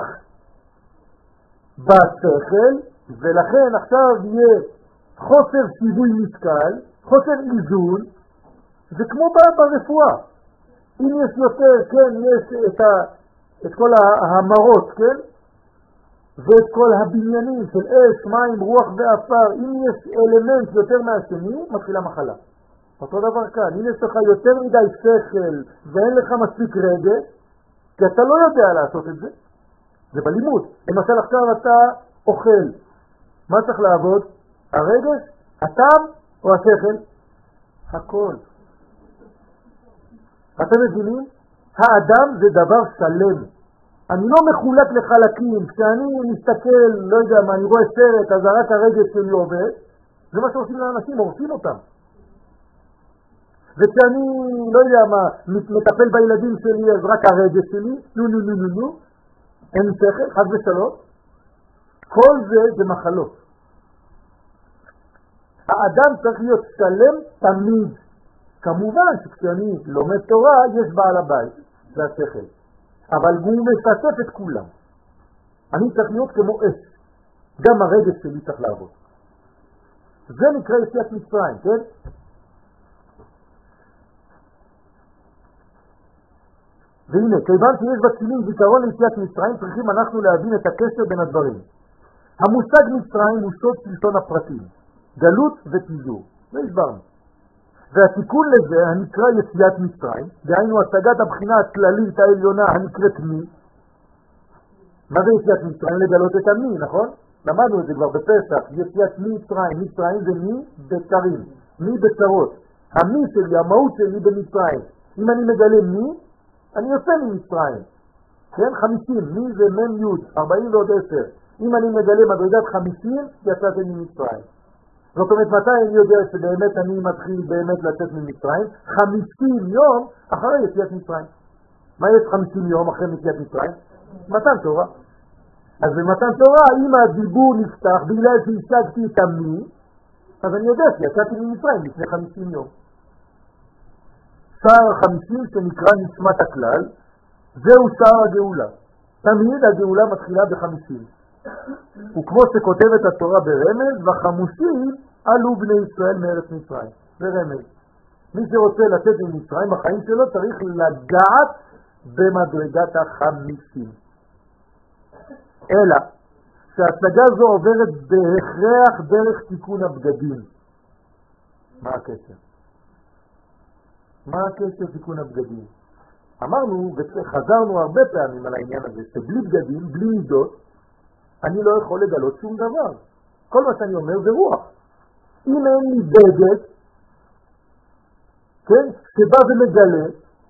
בשכל, ולכן עכשיו יהיה חוסר שיווי משקל, חוסר איזון. זה כמו ברפואה. אם יש יותר, כן, יש את כל המרות, כן? ואת כל הבניינים של אש, מים, רוח ואפר. אם יש אלמנט יותר מהשני, מתחילה מחלה. אותו דבר כאן. אם יש לך יותר מדי שכל ואין לך מספיק רגש, כי אתה לא יודע לעשות את זה, זה בלימוד. למשל עכשיו אתה אוכל. מה צריך לעבוד? הרגש, הטעם או השכל? הכל. אתם מבינים? האדם זה דבר שלם. אני לא מחולק לחלקים. כשאני מסתכל, לא יודע מה, אני רואה סרט, אז רק הרגש שלי עובד. זה מה שעושים לאנשים, הורסים אותם. וכשאני, לא יודע מה, מטפל בילדים שלי, אז רק הרגש שלי, נו, אין שכל, חד ושלום. כל זה מחלות. האדם צריך להיות שלם תמיד. כמובן שכשאני לומד תורה, יש בעל הבית, זה השכל. אבל הוא משתף את כולם. אני צריך להיות כמו אש. גם הרגש שלי צריך לעבוד. זה נקרא יציאת מצרים, כן? והנה, כיוון שיש בתפילין זיכרון ליציאת מצרים, צריכים אנחנו להבין את הקשר בין הדברים. המושג מצרים הוא סוד שלטון הפרטים, גלות ופיזור. זה הסברנו. והתיקון לזה הנקרא יציאת מצרים, דהיינו השגת הבחינה הכללית העליונה הנקראת מי. מה זה יציאת מצרים? לגלות את המי, נכון? למדנו את זה כבר בפסח. יציאת מצרים, מצרים זה מי בצרים, מי בצרות. המי שלי, המהות שלי במצרים. אם אני מגלה מי, אני יוצא ממצרים. כן, 50, מי זה מם יוד, 40 ועוד 10. אם אני מגלה מדרגת 50, יצאתי ממצרים. זאת אומרת, מתי אני יודע שבאמת אני מתחיל באמת לצאת ממצרים? 50 יום אחרי יציאת מצרים. מה יש 50 יום אחרי יציאת מצרים? מתן תורה. אז במתן תורה, אם הדיבור נפתח בגלל שהשגתי את המי, אז אני יודע שיצאתי ממצרים לפני 50 יום. שער 50 שנקרא נשמת הכלל, זהו שער הגאולה. תמיד הגאולה מתחילה ב50. וכמו שכותבת התורה ברמז, וחמושים עלו בני ישראל מארץ מצרים. ברמז. מי שרוצה לצאת ממצרים בחיים שלו צריך לגעת במדרגת ה50. אלא שההשגה זו עוברת בהכרח דרך תיקון הבגדים. מה הקשר? מה הקשר תיקון הבגדים? אמרנו וחזרנו הרבה פעמים על העניין הזה, שבלי בגדים, בלי מידות, אני לא יכול לגלות שום דבר. כל מה שאני אומר זה רוח. אם אין לי בגד, כן, שבא ומגלה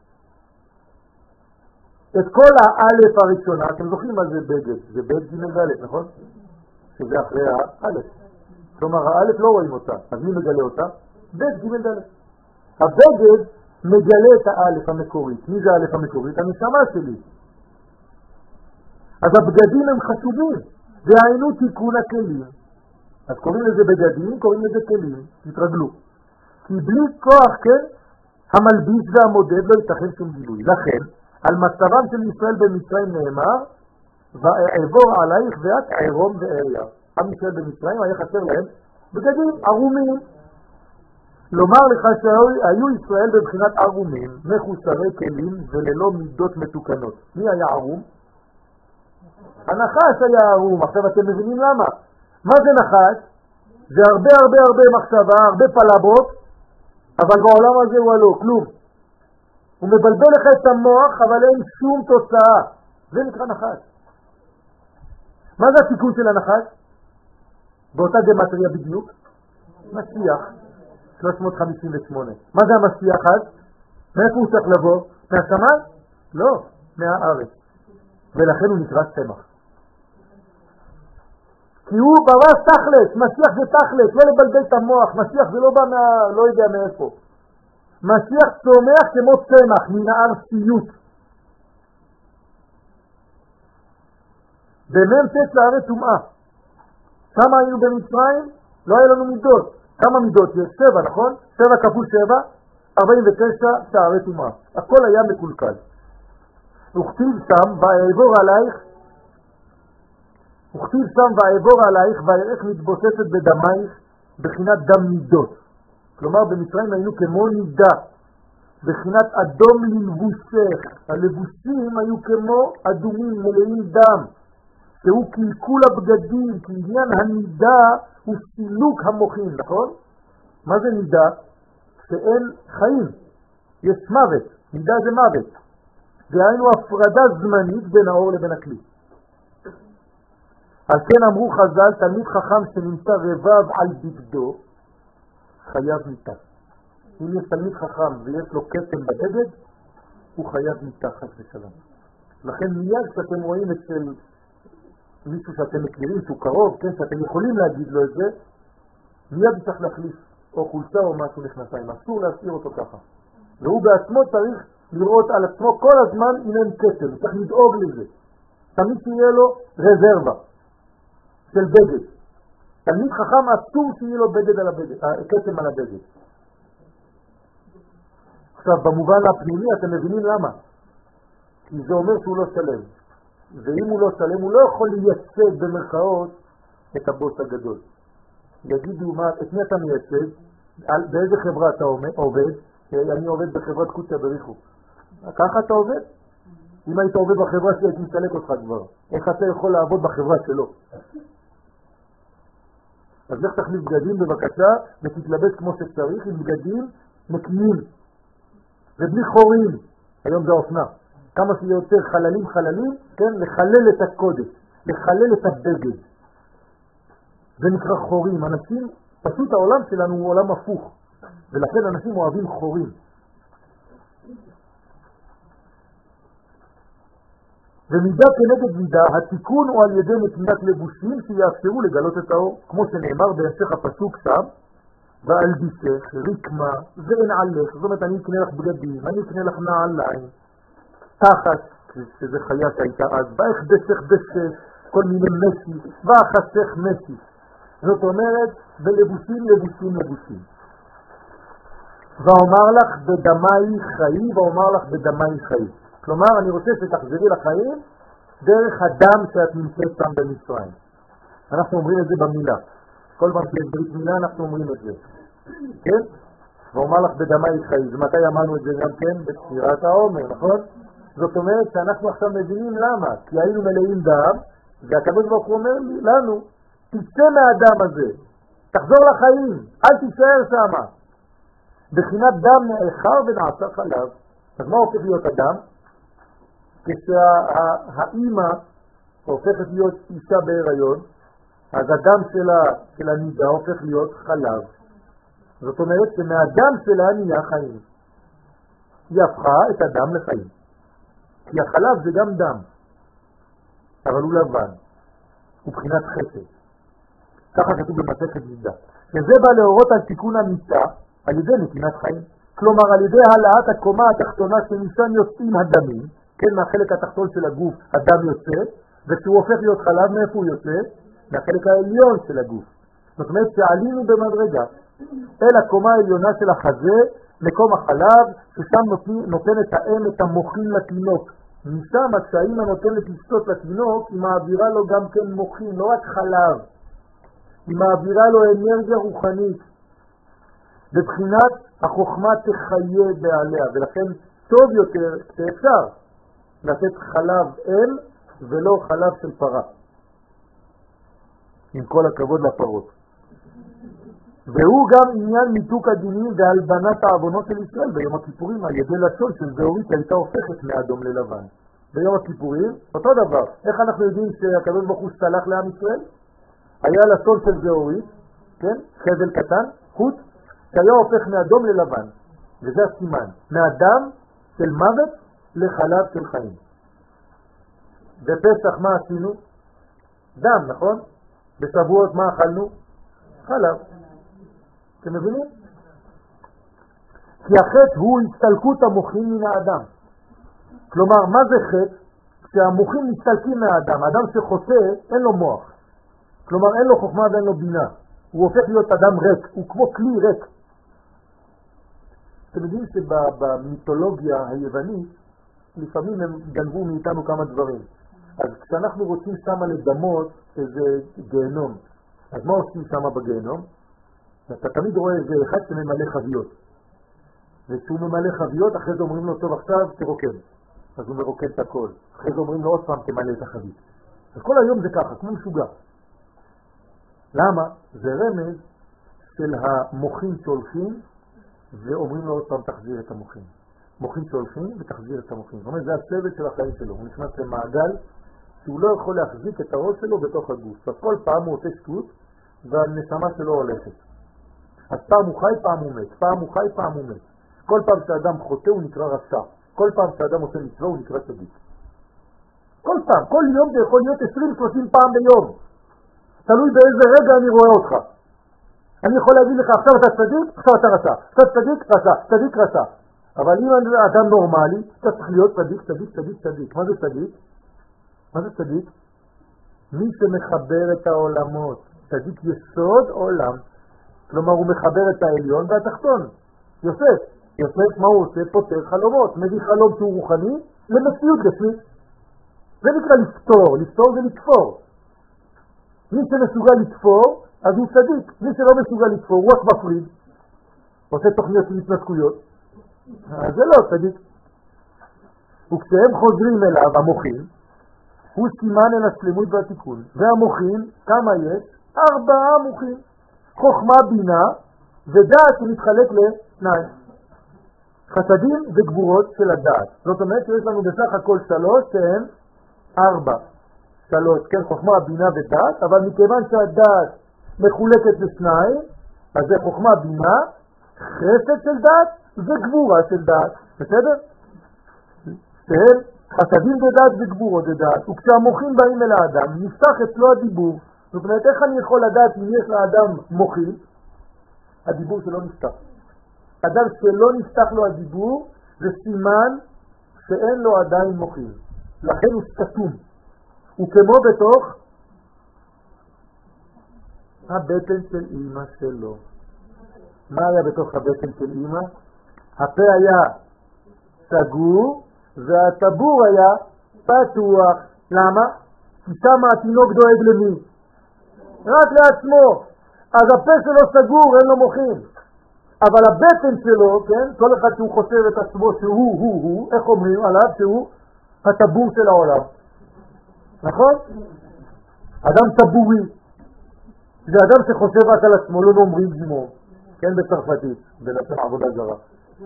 את כל האלף הראשונה, אתם זוכרים מה זה בגד? זה בגד ג' נכון? שזה אחרי האלף. כלומר, האלף לא רואים אותה, אז מי מגלה אותה? בגד ג' הבגד מגלה את האלף המקורית. מי זה האלף המקורית? הנשמה שלי. אז הבגדים הם חשובים. והיינו תיקון הכלים. אז קוראים לזה בגדים, קוראים לזה כלים. תתרגלו. כי בלי כוח, כן, המלביש והמודד לא ייתכן שום גילוי. לכן, על מצבם של ישראל במצרים נאמר, ואעבור עלייך ואת עירום ועריה. עם ישראל במצרים היה חסר להם בגדים ערומים. לומר לך שהיו ישראל בבחינת ערומים, מחוסרי כלים וללא מידות מתוקנות. מי היה ערום? הנחש היה ערום. עכשיו אתם מבינים למה? מה זה נחש? זה הרבה מחשבה, הרבה פלברות, אבל בעולם הזה הוא לא, כלום. הוא מבלבל לך את המוח, אבל אין שום תוצאה. זה נקרא נחש. מה זה התיקון של הנחש? באותה גמטריה בדיוק? משיח. 358. מה זה המשיח אז? מאיפה הוא צריך לבוא? מהשמיים? לא, מהארץ. ולכן הוא נקרא צמח. כי הוא ברס תכלס, משיח זה תכלס, לא לבלבל את המוח, משיח זה לא בא לא יודע מאיפה. משיח צומח כמו צמח, מן הארציות. במ"ט שערי טומאה. כמה היינו במצרים? לא היה לנו מידות. כמה מידות יש? 7, נכון? 7 כפול 7, 49 שערי טומאה. הכל היה מקולקל. וכתיב שם, ואעבור עלייך, ואיך מתבוססת בדמייך, בחינת דם מידות. כלומר, במצרים היינו כמו נידה, בחינת אדום ללבושך. הלבושים היו כמו אדומים מלאים דם, שהוא קלקול הבגדים, כי עניין הנידה הוא סילוק המוחים, נכון? מה זה נידה? שאין חיים, יש מוות, נידה זה מוות. והיינו הפרדה זמנית בין האור לבין הכלי. על כן אמרו חז"ל, תלמיד חכם שנמצא רבב על בגדו, חייב מיתה. אם יש תלמיד חכם ויש לו קטן בבגד, הוא חייב מיתה חס ושלום. לכן מיד שאתם רואים אצל מישהו שאתם מכירים שהוא קרוב, כן, שאתם יכולים להגיד לו את זה, מיד צריך להחליף או חולצה או משהו לכנפיים, אסור להשאיר אותו ככה. והוא בעצמו צריך לראות על עצמו כל הזמן אם אין קטל, הוא צריך לדאוג לזה. תמיד שיהיה לו רזרבה של בגד. תלמיד חכם אסור שיהיה לו בגד על הבגד, קטל על הבגד. עכשיו, במובן הפנימי אתם מבינים למה? כי זה אומר שהוא לא שלם. ואם הוא לא שלם, הוא לא יכול לייצג במרכאות את הבוס הגדול. יגידו, את מי אתה מייצג? באיזה חברה אתה עובד? אני עובד בחברת קוצה בריחו. ככה אתה עובד? אם היית עובד בחברה שלי, הייתי מסלק אותך כבר. איך אתה יכול לעבוד בחברה שלו? אז לך תחליף בגדים בבקשה, ותתלבש כמו שצריך, עם בגדים נקיים. ובלי חורים. היום זה אופנה. כמה שיותר חללים, כן, לחלל את הקודש, לחלל את הבגד. זה נקרא חורים. אנשים, פשוט העולם שלנו הוא עולם הפוך, ולכן אנשים אוהבים חורים. ומידה כנגד מידה, התיקון הוא על ידי נתינת לבושים שיאפשרו לגלות את האור, כמו שנאמר בהמשך הפסוק שם, ועל ביסך, רקמה, ואין עלך, זאת אומרת אני אקנה לך בגדים, אני אקנה לך נעליים, תחת, שזה חיה שהייתה אז, ואיכדסך דסך, כל מיני מסי, ואחסך מסי. זאת אומרת, בלבושים. ואומר לך בדמי חיי, ואומר לך בדמי חיי. כלומר, אני רוצה שתחזרי לחיים דרך הדם שאת נמצאת שם במצרים. אנחנו אומרים את זה במילה. כל פעם שיש ברית מילה אנחנו אומרים את זה. כן? ואומר לך בדמי חיי. ומתי אמרנו את זה גם כן? בספירת העומר, נכון? זאת אומרת שאנחנו עכשיו מבינים למה. כי היינו מלאים דם, והקדוש ברוך הוא אומר לנו, תצא מהדם הזה, תחזור לחיים, אל תישאר שם. בחינת דם נאחר ונעשה חלב. אז מה הופך להיות הדם? כשהאימא הופכת להיות אישה בהיריון, אז הדם של הנידה הופך להיות חלב. זאת אומרת שמהדם שלה נהיה חיים. היא הפכה את הדם לחיים. כי החלב זה גם דם, אבל הוא לבן, הוא בחינת חסד. ככה כתוב במסכת נידה. וזה בא להורות על תיקון המיטה על ידי נתינת חיים. כלומר על ידי העלאת הקומה התחתונה שמשם יוצאים הדמים, כן, מהחלק התחתון של הגוף הדם יוצא, וכשהוא הופך להיות חלב מאיפה הוא יוצא? מהחלק העליון של הגוף. זאת אומרת שעלינו במדרגה אל הקומה העליונה של החזה, מקום החלב, ששם נותנת האם את המוחין לתינוק. משם כשהאמא נותנת לשתות לתינוק, היא מעבירה לו גם כן מוחין, לא רק חלב. היא מעבירה לו אנרגיה רוחנית. בבחינת החוכמה תחיה בעליה, ולכן טוב יותר שאפשר לתת חלב אם ולא חלב של פרה. עם כל הכבוד לפרות. והוא גם עניין מיתוק הדינים והלבנת העוונות של ישראל ביום הכיפורים על ידי לשון של זהורית הייתה הופכת מאדום ללבן. ביום הכיפורים אותו דבר. איך אנחנו יודעים שהקדוש ברוך הוא סלח לעם ישראל? היה לשון של זהורית, כן? חבל קטן, חוט, שהיה הופך מאדום ללבן. וזה הסימן. מאדם של מוות לחלב של חיים. בפסח מה עשינו? דם, נכון? בשבועות מה אכלנו? חלב. אתם מבינים? כי החטא הוא הסתלקות המוחין מן האדם. כלומר, מה זה חטא? כשהמוחין מסתלקים מהאדם, האדם שחוטא אין לו מוח. כלומר, אין לו חוכמה ואין לו בינה. הוא הופך להיות אדם ריק, הוא כמו כלי ריק. אתם יודעים שבמיתולוגיה היוונית, לפעמים הם גנבו מאיתנו כמה דברים. אז כשאנחנו רוצים שמה לדמות איזה גיהנום, אז מה עושים שמה בגיהנום? אתה תמיד רואה איזה אחד שממלא חביות. וכשהוא ממלא חביות, אחרי זה אומרים לו, טוב עכשיו תרוקן. אז הוא מרוקן את הכל. אחרי זה אומרים לו עוד פעם תמלא את החבית. אז כל היום זה ככה, כמו משוגע. למה? זה רמז של המוחים שהולכים, ואומרים לו עוד פעם תחזיר את המוחים. מוחים שהולכים ותחזיר את המוחים. זאת אומרת, זה הסבל של החיים שלו. הוא נכנס למעגל שהוא לא יכול להחזיק את הראש שלו בתוך הגוף. אז כל פעם הוא עושה שטות, והנשמה שלו הולכת. אז פעם הוא חי, פעם הוא מת. פעם הוא חי, פעם הוא מת. כל פעם שאדם חוטא הוא נקרא רשע. כל פעם שאדם עושה מצווה הוא נקרא צדיק. כל פעם, כל יום זה יכול להיות 20-30 פעם ביום. תלוי באיזה רגע אני רואה אותך. אני יכול להגיד לך, עכשיו אתה צדיק, עכשיו אתה רשע. עכשיו צדיק, רשע, צדיק, רשע. אבל אם אני אדם נורמלי, אתה צריך להיות צדיק, צדיק, צדיק, צדיק. מה זה צדיק? מה זה צדיק? מי שמחבר את העולמות. צדיק יסוד עולם. כלומר הוא מחבר את העליון והתחתון. יוסף. יוסף מה הוא עושה? פותר חלומות. מביא חלום שהוא רוחני למציאות גשמית. זה נקרא לפתור. לפתור זה לתפור. מי שמסוגל לתפור, אז הוא צדיק. מי שלא מסוגל לתפור, הוא רק מפריד. עושה תוכניות של התנתקויות. אז זה לא צדיק. וכשהם חוזרים אליו, המוחים, הוא סימן אל השלמות והתיקון. והמוחים, כמה יש? 4 מוחים. חוכמה, בינה ודעת שמתחלק לשניים. חסדים וגבורות של הדעת. זאת אומרת שיש לנו בסך הכל 3 שהן 4. 3, כן, חוכמה, בינה ודעת, אבל מכיוון שהדעת מחולקת לשניים, אז זה חוכמה, בינה, חסד של דעת וגבורה של דעת. בסדר? שהם חסדים ודעת וגבורות ודעת. וכשהמוחים באים אל האדם, נפתח אצלו הדיבור. זאת אומרת, איך אני יכול לדעת אם יש לאדם מוחים? הדיבור שלו נפתח. אדם שלא נפתח לו הדיבור, זה סימן שאין לו עדיין מוחים. לכן הוא סתום. הוא כמו בתוך הבטן של אמא שלו. מה היה בתוך הבטן של אמא? הפה היה סגור והטבור היה פתוח. למה? כי שם התינוק דואג למי? רק לעצמו. אז הפה שלו סגור, אין לו מוחים. אבל הבטן שלו, כן, כל אחד שהוא חושב את עצמו שהוא, איך אומרים עליו? שהוא הטבור של העולם. נכון? אדם טבורי. זה אדם שחושב רק על עצמו, לא נאמרים גימור. כן, בצרפתית, בלשון עבודה זרה.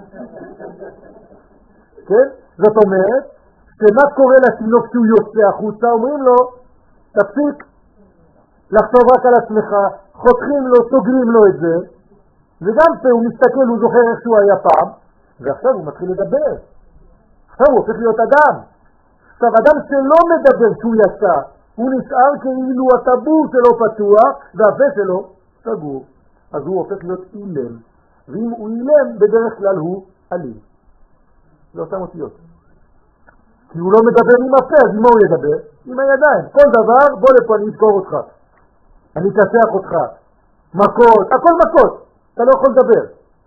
כן? זאת אומרת, שמה קורה לתינוק שהוא יוצא החוצה? אומרים לו, תפסיק לחשוב רק על עצמך, חותכים לו, סוגרים לו את זה, וגם הוא מסתכל, הוא זוכר איך שהוא היה פעם, ועכשיו הוא מתחיל לדבר. עכשיו הוא הופך להיות אדם. עכשיו, אדם שלא מדבר שהוא יצא, הוא נשאר כאילו הטבור שלו פתוח, והפה שלו סגור. אז הוא הופך להיות אילם. ואם הוא אילם, בדרך כלל הוא אלים. זה אותם אותיות. כי הוא לא מדבר עם הפה, אז עם מה הוא ידבר? עם הידיים. כל דבר, בוא לפה, אני אזכור אותך. אני אקצח אותך. מכות, הכל מכות. אתה לא יכול לדבר.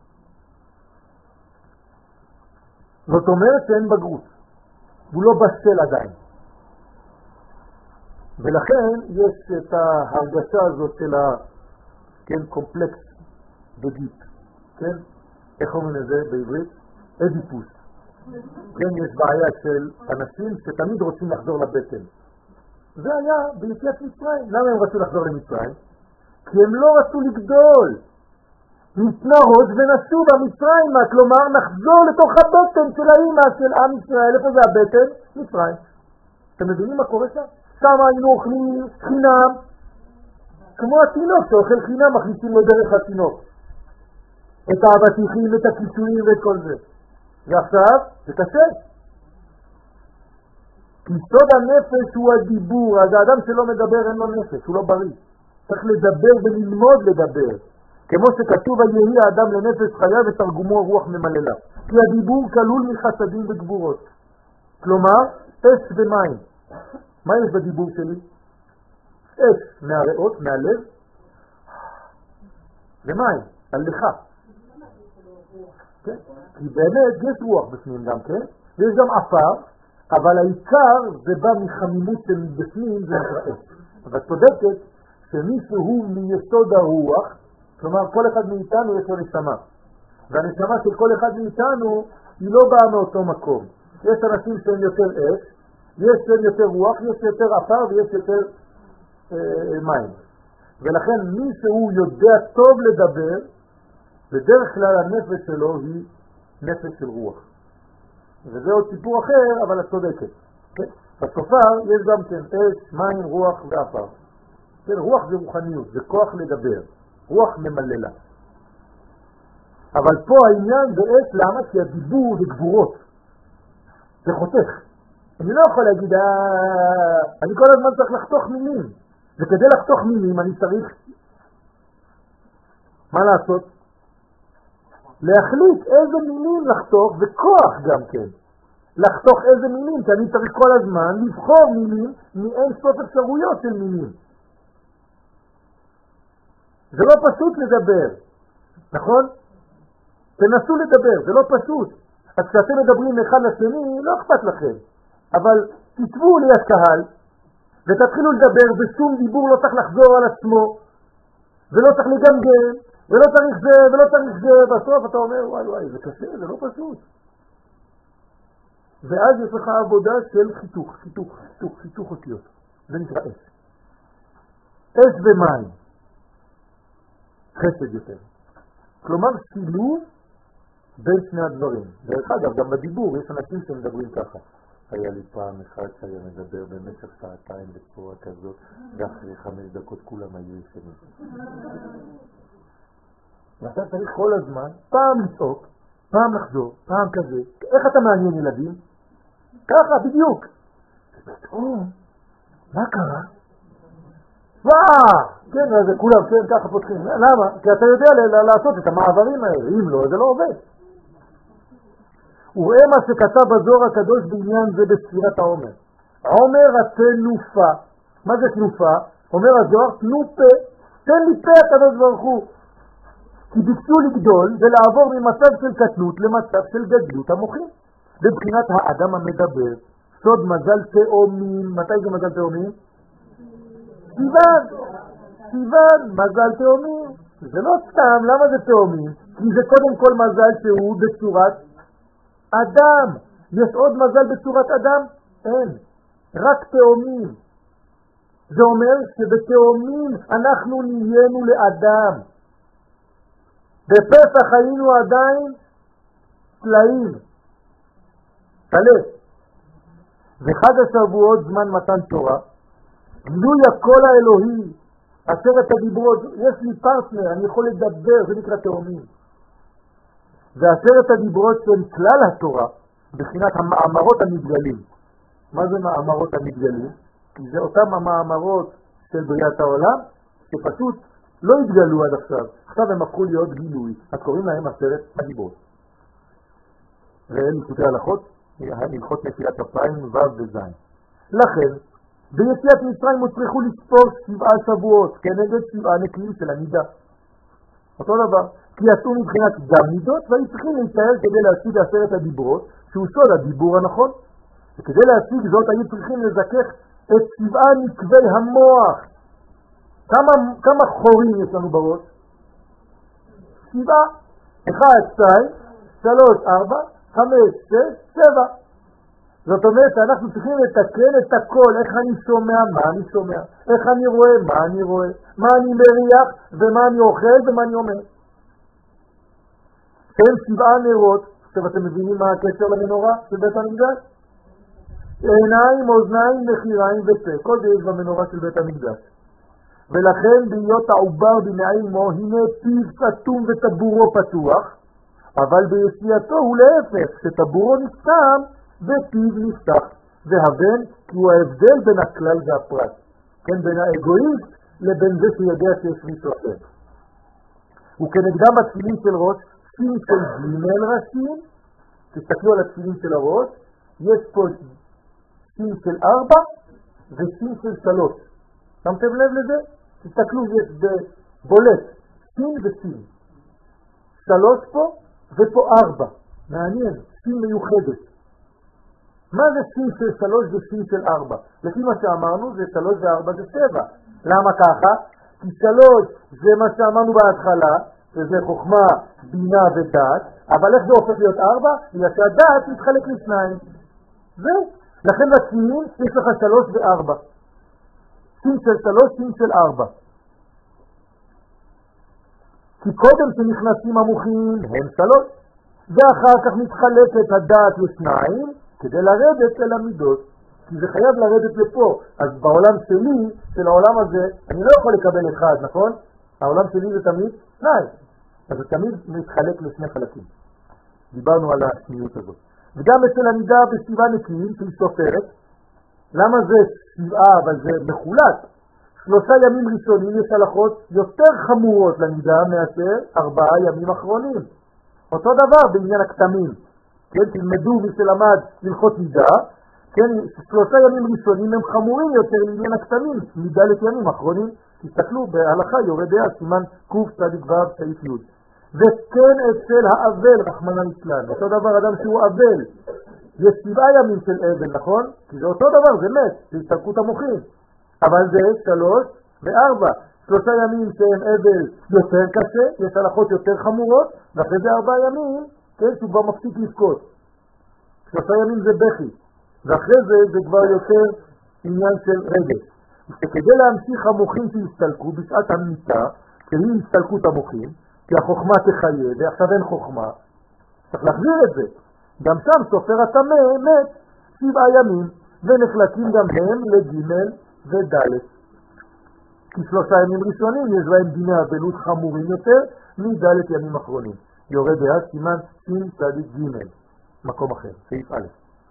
זאת אומרת שאין בגרות. הוא לא בשל עדיין. ולכן יש את ההרגשה הזאת של קומפלקס בגיט. כן? איך אומרים את זה בעברית? אדיפוס. כן, יש בעיה של אנשים שתמיד רוצים לחזור לבטן. זה היה ביציאת מצרים. למה הם רצו לחזור למצרים? כי הם לא רצו לגדול. ניתנה ראש ונסו במצרים, כלומר נחזור לתוך הבטן של האמא של עם ישראל. איפה זה הבטן? מצרים. אתם מבינים מה קורה שם? שם היינו אוכלים חינם, כמו התינוק שאוכל חינם, מכניסים לו דרך התינוק. את האבטיחים, את הכיסויים ואת כל זה. ועכשיו, זה קשה. כי סוד הנפש הוא הדיבור, אז האדם שלא מדבר אין לו נפש, הוא לא בריא. צריך לדבר וללמוד לדבר. כמו שכתוב היהי האדם לנפש חיה ותרגומו רוח ממללה. כי הדיבור כלול מחסדים וגבורות. כלומר, אש ומים. מה יש בדיבור שלי? אש מהריאות, מהלב, ומים, על לך. כן? כי באמת יש רוח בפנים גם, כן? ויש גם אפר, אבל העיקר זה בא מחמימות של בפנים, זה נקרא אש. אבל צודקת שמישהו מיסוד הרוח, כלומר כל אחד מאיתנו יש לו נשמה. והנשמה של כל אחד מאיתנו היא לא באה מאותו מקום. יש אנשים שהם יותר אש, יש שהם יותר רוח, יש יותר אפר ויש יותר מים. ולכן מי שהוא יודע טוב לדבר, בדרך כלל הנפש שלו היא נפש של רוח. וזה עוד סיפור אחר, אבל את צודקת. כן? בסופר יש גם כן אש, מים, רוח ואפר. כן, רוח זה רוחניות, זה כוח לדבר. רוח ממללה. אבל פה העניין באש, למה? כי הדיבור זה גבורות. זה חותך. אני לא יכול להגיד, אני כל הזמן צריך לחתוך מילים, וכדי לחתוך מילים אני צריך, מה לעשות? להחליט איזה מילים לחתוך, וכוח גם כן. לחתוך איזה מילים, כי אני צריך כל הזמן לבחור מילים מאין סוף אפשרויות של מילים. זה לא פשוט לדבר, נכון? תנסו לדבר, זה לא פשוט. אז כשאתם מדברים אחד לשני, לא אכפת לכם. אבל תתבואו לי הקהל, ותתחילו לדבר, ושום דיבור לא צריך לחזור על עצמו, ולא צריך לגמגם, ולא צריך זה, ולא צריך זה, בסוף אתה אומר, וואי וואי, זה קשה, זה לא פשוט. ואז יש לך עבודה של חיתוך אותיות. זה נקרא אש. אש ומים. חסד יותר. כלומר, שילוב בין שני הדברים. דרך אגב, גם בדיבור יש אנשים שמדברים ככה. היה לי פעם אחד שהיה מדבר במשך שעתיים בצורה כזאת, ואחרי 5 דקות כולם היו ישנים. ואתה צריך כל הזמן, פעם לצעוק, פעם לחזור, פעם כזה. איך אתה מעניין ילדים? ככה, בדיוק. מה קרה? כן, אז כולם, כן, ככה פותחים. למה? כי אתה יודע לעשות את המעברים האלה. אם לא, זה לא עובד. וראה מה שכתב בזוהר הקדוש בעניין זה בספירת העומר. עומר התנופה. מה זה תנופה? אומר הזוהר, תנו פה. תן לי פה הקדוש ברוך הוא. כי ביקשו לגדול ולעבור ממצב של קטנות למצב של גדלות המוחים. בבחינת האדם המדבר. סוד מזל תאומים. מתי זה מזל תאומים? סיוון, מזל תאומים. זה לא סתם, למה זה תאומים? כי זה קודם כל מזל שהוא בצורת אדם. יש עוד מזל בצורת אדם? אין. רק תאומים. זה אומר שבתאומים אנחנו נהיינו לאדם. בפסח היינו עדיין תלאים. תלה. וחג השבועות זמן מתן תורה. גילוי הקול האלוהי, 10 הדיברות, יש לי פרטנר, אני יכול לדבר, זה נקרא תאומים. ו10 הדיברות שהם כלל התורה, בחינת המאמרות המתגלים. מה זה מאמרות המתגלים? כי זה אותם המאמרות של בריאת העולם, שפשוט לא התגלו עד עכשיו. עכשיו הם הפכו להיות גילוי, אז קוראים להם 10 הדיברות. ואלה נקודי הלכות, הלכות נפילת כפיים ו' וז'. לכן, ביציאת מצרים הוצרכו לספור 7 שבועות כנגד 7 נקלים של הנידה. אותו דבר, כי יצאו מבחינת גם נידות והיו צריכים להתאר כדי להשיג 10 הדיברות, שהוא סוד הדיבור הנכון. וכדי להשיג זאת היו צריכים לזכך את 7 נקבי המוח. כמה חורים יש לנו בראש? 7. 1, 2, 3, 4, 5, 6, 7. זאת אומרת שאנחנו צריכים לתקן את הכל, איך אני שומע, מה אני שומע, איך אני רואה, מה אני רואה, מה אני מריח ומה אני אוכל ומה אני אומר. הם 7 נרות, עכשיו אתם מבינים מה הקשר למנורה של בית המקדש? עיניים, אוזניים, מחיריים ופה, כל זה יש במנורה של בית המקדש. ולכן בהיות העובר במעימו, הנה פיו סתום וטבורו פתוח, אבל ביציאתו הוא להפך, שטבורו נסתם, ופיו נפתח, והבן כי הוא ההבדל בין הכלל והפרט, כן, בין האגואיסט לבין זה שיודע שיש מישהו אחר. וכנגדם התפילין של ראש, שין של ג' ראשים, תסתכלו על התפילין של הראש, יש פה שין של 4 ושין של 3. שמתם לב לזה? תסתכלו, יש בולט, שין ושין. 3 פה ופה 4. מעניין, שין מיוחדת. מה זה שין של 3 ושין של 4? לפי מה שאמרנו, זה 3 ו4 זה 7. למה ככה? כי 3 זה מה שאמרנו בהתחלה, שזה חוכמה, בינה ודעת, אבל איך זה הופך להיות 4? בגלל שהדעת מתחלק לשניים. זהו. לכן בשין יש לך 3 ו4. שין של 3, שין של 4. כי קודם שנכנסים המוחים הם 3, ואחר כך מתחלקת הדעת לשניים, כדי לרדת אל המידות, כי זה חייב לרדת לפה. אז בעולם שלי, של העולם הזה, אני לא יכול לקבל אחד, נכון? העולם שלי זה תמיד 2, אז זה תמיד מתחלק לשני חלקים. דיברנו על השניות הזאת. וגם אצל הנידה בשבעה נקיים שהיא סופרת. למה זה 7 אבל זה מחולק? 3 ימים ראשונים יש הלכות יותר חמורות לנידה מאשר 4 ימים אחרונים. אותו דבר בעניין הכתמים. כן, תלמדו מי שלמד הלכות נידה, כן, 3 ימים ראשונים הם חמורים יותר לעניין הכתמים, מדלת ימים אחרונים. תסתכלו בהלכה יורה דעה, סימן קצ"ו סעיף י'. וכן אצל האבל, רחמנא ליצלן. אותו דבר אדם שהוא אבל. יש 7 ימים של אבל, נכון? כי זה אותו דבר, זה מת, זה הסתלקות המוחין. אבל זה 3 ו4. 3 ימים שהם אבל יותר קשה, יש הלכות יותר חמורות, ואחרי זה 4 ימים, כן, שהוא כבר מפסיק לבכות. 3 ימים זה בכי, ואחרי זה כבר יותר עניין של רגש. וכדי להמשיך המוחין שהסתלקו בשעת המיטה, שהיא הסתלקות המוחין, כי החוכמה תחיה, ועכשיו אין חוכמה, צריך להחזיר את זה. גם שם סופר הטמא מת 7 ימים, ונחלקים גם הם לג' וד'. כי 3 ימים ראשונים יש להם דיני אבלות חמורים יותר מד' ימים אחרונים. יורד דעה סימן שצ"ג, מקום אחר, סעיף א'.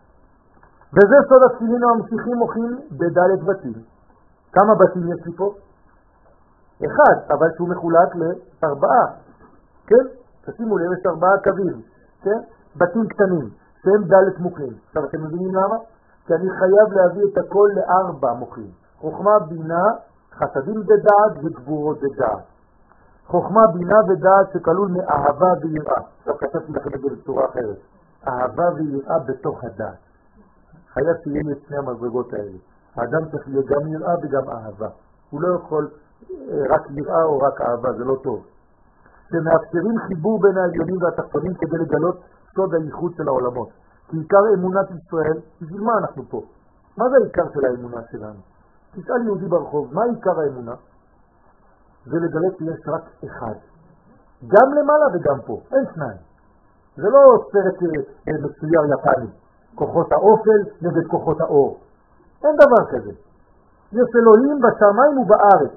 וזה סוד התפילין הממשיכים מוחין בד' בתים. כמה בתים יש לי פה? 1, אבל שהוא מחולק ל4. כן? תשימו לב, יש 4 קווים, כן? בתים קטנים, שהם ד' מוחין. עכשיו אתם מבינים למה? כי אני חייב להביא את הכל ל4 מוחין. חוכמה, בינה, חסדים בדעת וגבורות בדעת. חוכמה, בינה ודעת שכלול מאהבה ויראה. עכשיו כתבתי לכם את זה בצורה אחרת. אהבה ויראה בתוך הדעת. חייב שיהיה לי את שני המדרגות האלה. האדם צריך להיות גם יראה וגם אהבה. הוא לא יכול רק יראה או רק אהבה, זה לא טוב. שמאפשרים חיבור בין העליונים והתחתונים כדי לגלות סוד הייחוד של העולמות. כי עיקר אמונת ישראל, בשביל מה אנחנו פה? מה זה העיקר של האמונה שלנו? תשאל יהודי ברחוב, מה עיקר האמונה? זה לגלות שיש רק אחד. גם למעלה וגם פה, אין שניים. זה לא סרט מצויר יפני, כוחות האופל נגד כוחות האור. אין דבר כזה. יש אלוהים בשמיים ובארץ.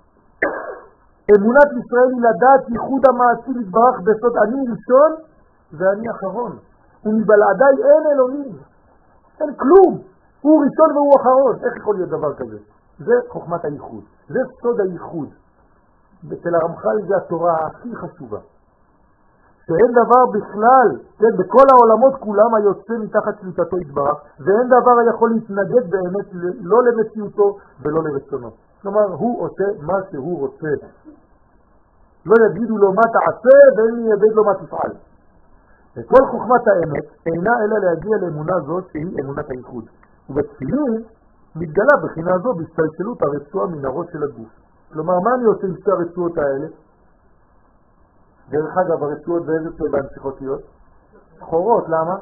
אמונת ישראל היא לדעת ייחוד המעשי להתברך בסוד אני ראשון ואני אחרון. ומבלעדיי אין אלוהים. אין כלום. הוא ראשון והוא אחרון. איך יכול להיות דבר כזה? זה חוכמת הייחוד. זה סוד הייחוד. אצל הרמח"ל זה התורה הכי חשובה. שאין דבר בכלל, כן, בכל העולמות כולם היוצא מתחת שליטתו יתברך, ואין דבר היכול להתנגד באמת לא למציאותו ולא לרצונו. כלומר, הוא עושה מה שהוא רוצה. לא יגידו לו מה תעשה ואין יבד לו מה תפעל. וכל חוכמת האמת אינה אלא להגיע לאמונה זאת שהיא אמונת הייחוד. ובתפילין מתגלה בחינה זו בהסתלשלות הרצועה מן הראש של הגוף. כלומר, מה אני עושה עם שתי הרצועות האלה? דרך אגב, הרצועות באיזה צבע הן צריכות להיות? שחורות, למה?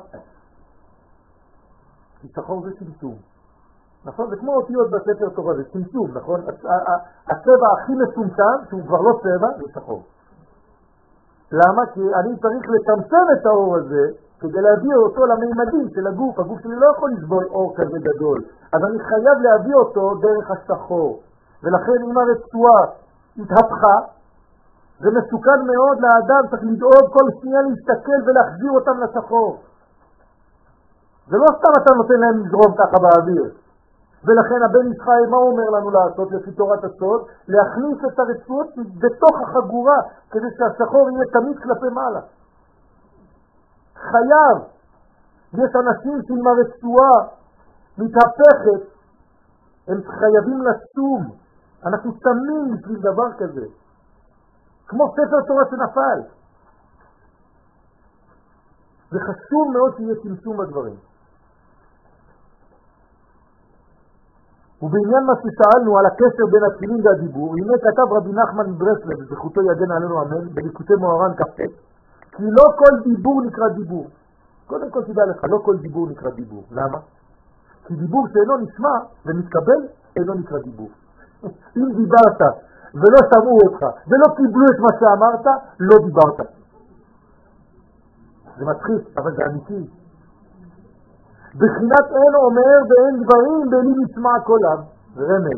כי שחור זה צמצום. נכון? זה כמו אותיות בספר תורה, זה צמצום, נכון? הצבע הכי מצומצם, שהוא כבר לא צבע, זה שחור. למה? כי אני צריך לצמצם את האור הזה, כדי להביא אותו לממדים של הגוף. הגוף שלי לא יכול לסבול אור כזה גדול. אז אני חייב להביא אותו דרך השחור. ולכן אם הרצועה התהפכה, זה מסוכן מאוד לאדם, צריך לדאוג כל שנייה להסתכל ולהחזיר אותם לשחור. זה לא סתם אתה נותן להם לזרום ככה באוויר. ולכן הבן ישראל, מה הוא אומר לנו לעשות לפי תורת הסוד? להכניס את הרצועות בתוך החגורה, כדי שהשחור יהיה תמיד כלפי מעלה. חייב. יש אנשים שעם הרצועה מתהפכת, הם חייבים לצום. אנחנו צמים בשביל דבר כזה. כמו ספר תורה שנפל. זה חשוב מאוד שיהיה צמצום בדברים. ובעניין מה ששאלנו על הקשר בין התפילין והדיבור, הנה כתב רבי נחמן מברסלב, זכותו יגן עלינו אמן, בליקוטי מוהר"ן כ"ט, כי לא כל דיבור נקרא דיבור. קודם כל תדע לך, לא כל דיבור נקרא דיבור. למה? כי דיבור שאינו נשמע ומתקבל אינו נקרא דיבור. אם דיברת ולא שמעו אותך ולא קיבלו את מה שאמרת, לא דיברת. זה מצחיק, אבל זה אמיתי. בחינת אין אומר ואין דברים בלי נשמע קולם. זה רמז.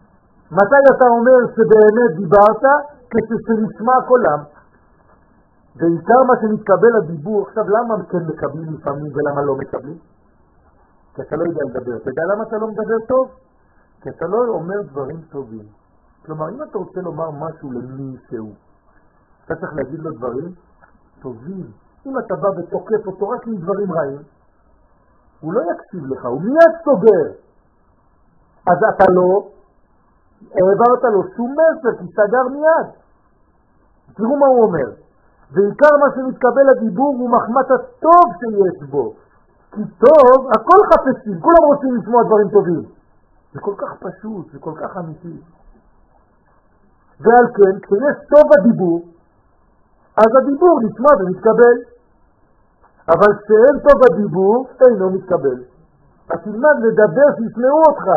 מתי אתה אומר שבאמת דיברת? כשנשמע קולם. ועיקר מה שמתקבל הדיבור, עכשיו למה כן מקבלים לפעמים ולמה לא מקבלים? כי אתה לא יודע לדבר. אתה יודע למה אתה לא מדבר טוב? כי אתה לא אומר דברים טובים. כלומר, אם אתה רוצה לומר משהו למישהו, אתה צריך להגיד לו דברים טובים. אם אתה בא ותוקף אותו רק עם דברים רעים, הוא לא יקשיב לך, הוא מיד סוגר. אז אתה לא העברת לו שום מסר, כי סגר מיד. תראו מה הוא אומר. ועיקר מה שמתקבל הדיבור הוא מחמת הטוב שיש בו. כי טוב, הכל חפצים, כולם רוצים לשמוע דברים טובים. זה כל כך פשוט, זה כל כך אמיתי. ועל כן, כשיש טוב הדיבור, אז הדיבור נשמע ומתקבל. אבל כשאין טוב הדיבור, אינו מתקבל. אז תלמד לדבר שישמעו אותך.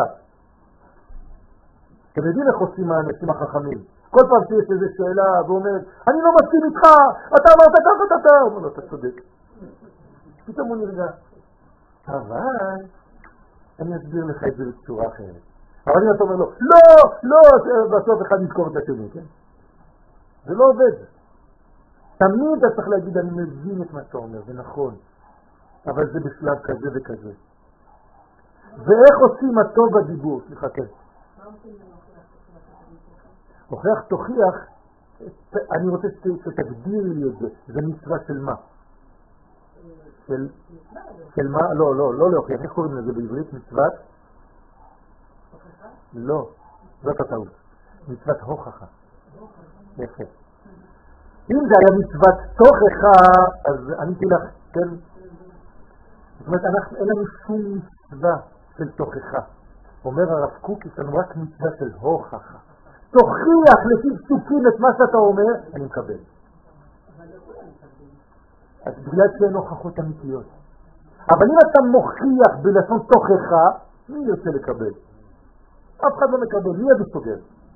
אתם יודעים איך עושים האנשים החכמים? כל פעם שיש איזו שאלה ואומרת, אני לא מסכים איתך, אתה אמרת ככה, אתה אומר לו, אתה צודק. פתאום הוא נרגע. אבל אני אסביר לך את זה בצורה אחרת. אבל אם אתה אומר לו, לא, בסוף אחד יזכור את השני, כן? זה לא עובד. תמיד אתה צריך להגיד, אני מבין את מה שאתה אומר, זה נכון, אבל זה בשלב כזה וכזה. ואיך עושים הטוב בדיבור? סליחה, כן. הוכיח תוכיח, אני רוצה שתגדירי לי את זה, זה מצווה של מה? של מה? לא להוכיח, איך קוראים לזה בעברית? מצוות? לא, זאת הטעות. מצוות הוכחה. יפה. אם זה היה מצוות תוכחה, אז עניתי לך, כן? זאת אומרת, אין לנו שום מצווה של תוכחה. אומר הרב קוק, יש לנו רק מצווה של הוכחה. תוכיח לפי פסוקים את מה שאתה אומר, אני מקבל. אז בגלל שאין הוכחות אמיתיות. אבל אם אתה מוכיח בלשון תוכחה, מי ירצה לקבל? אף אחד לא מקבל, מי יד סוגר?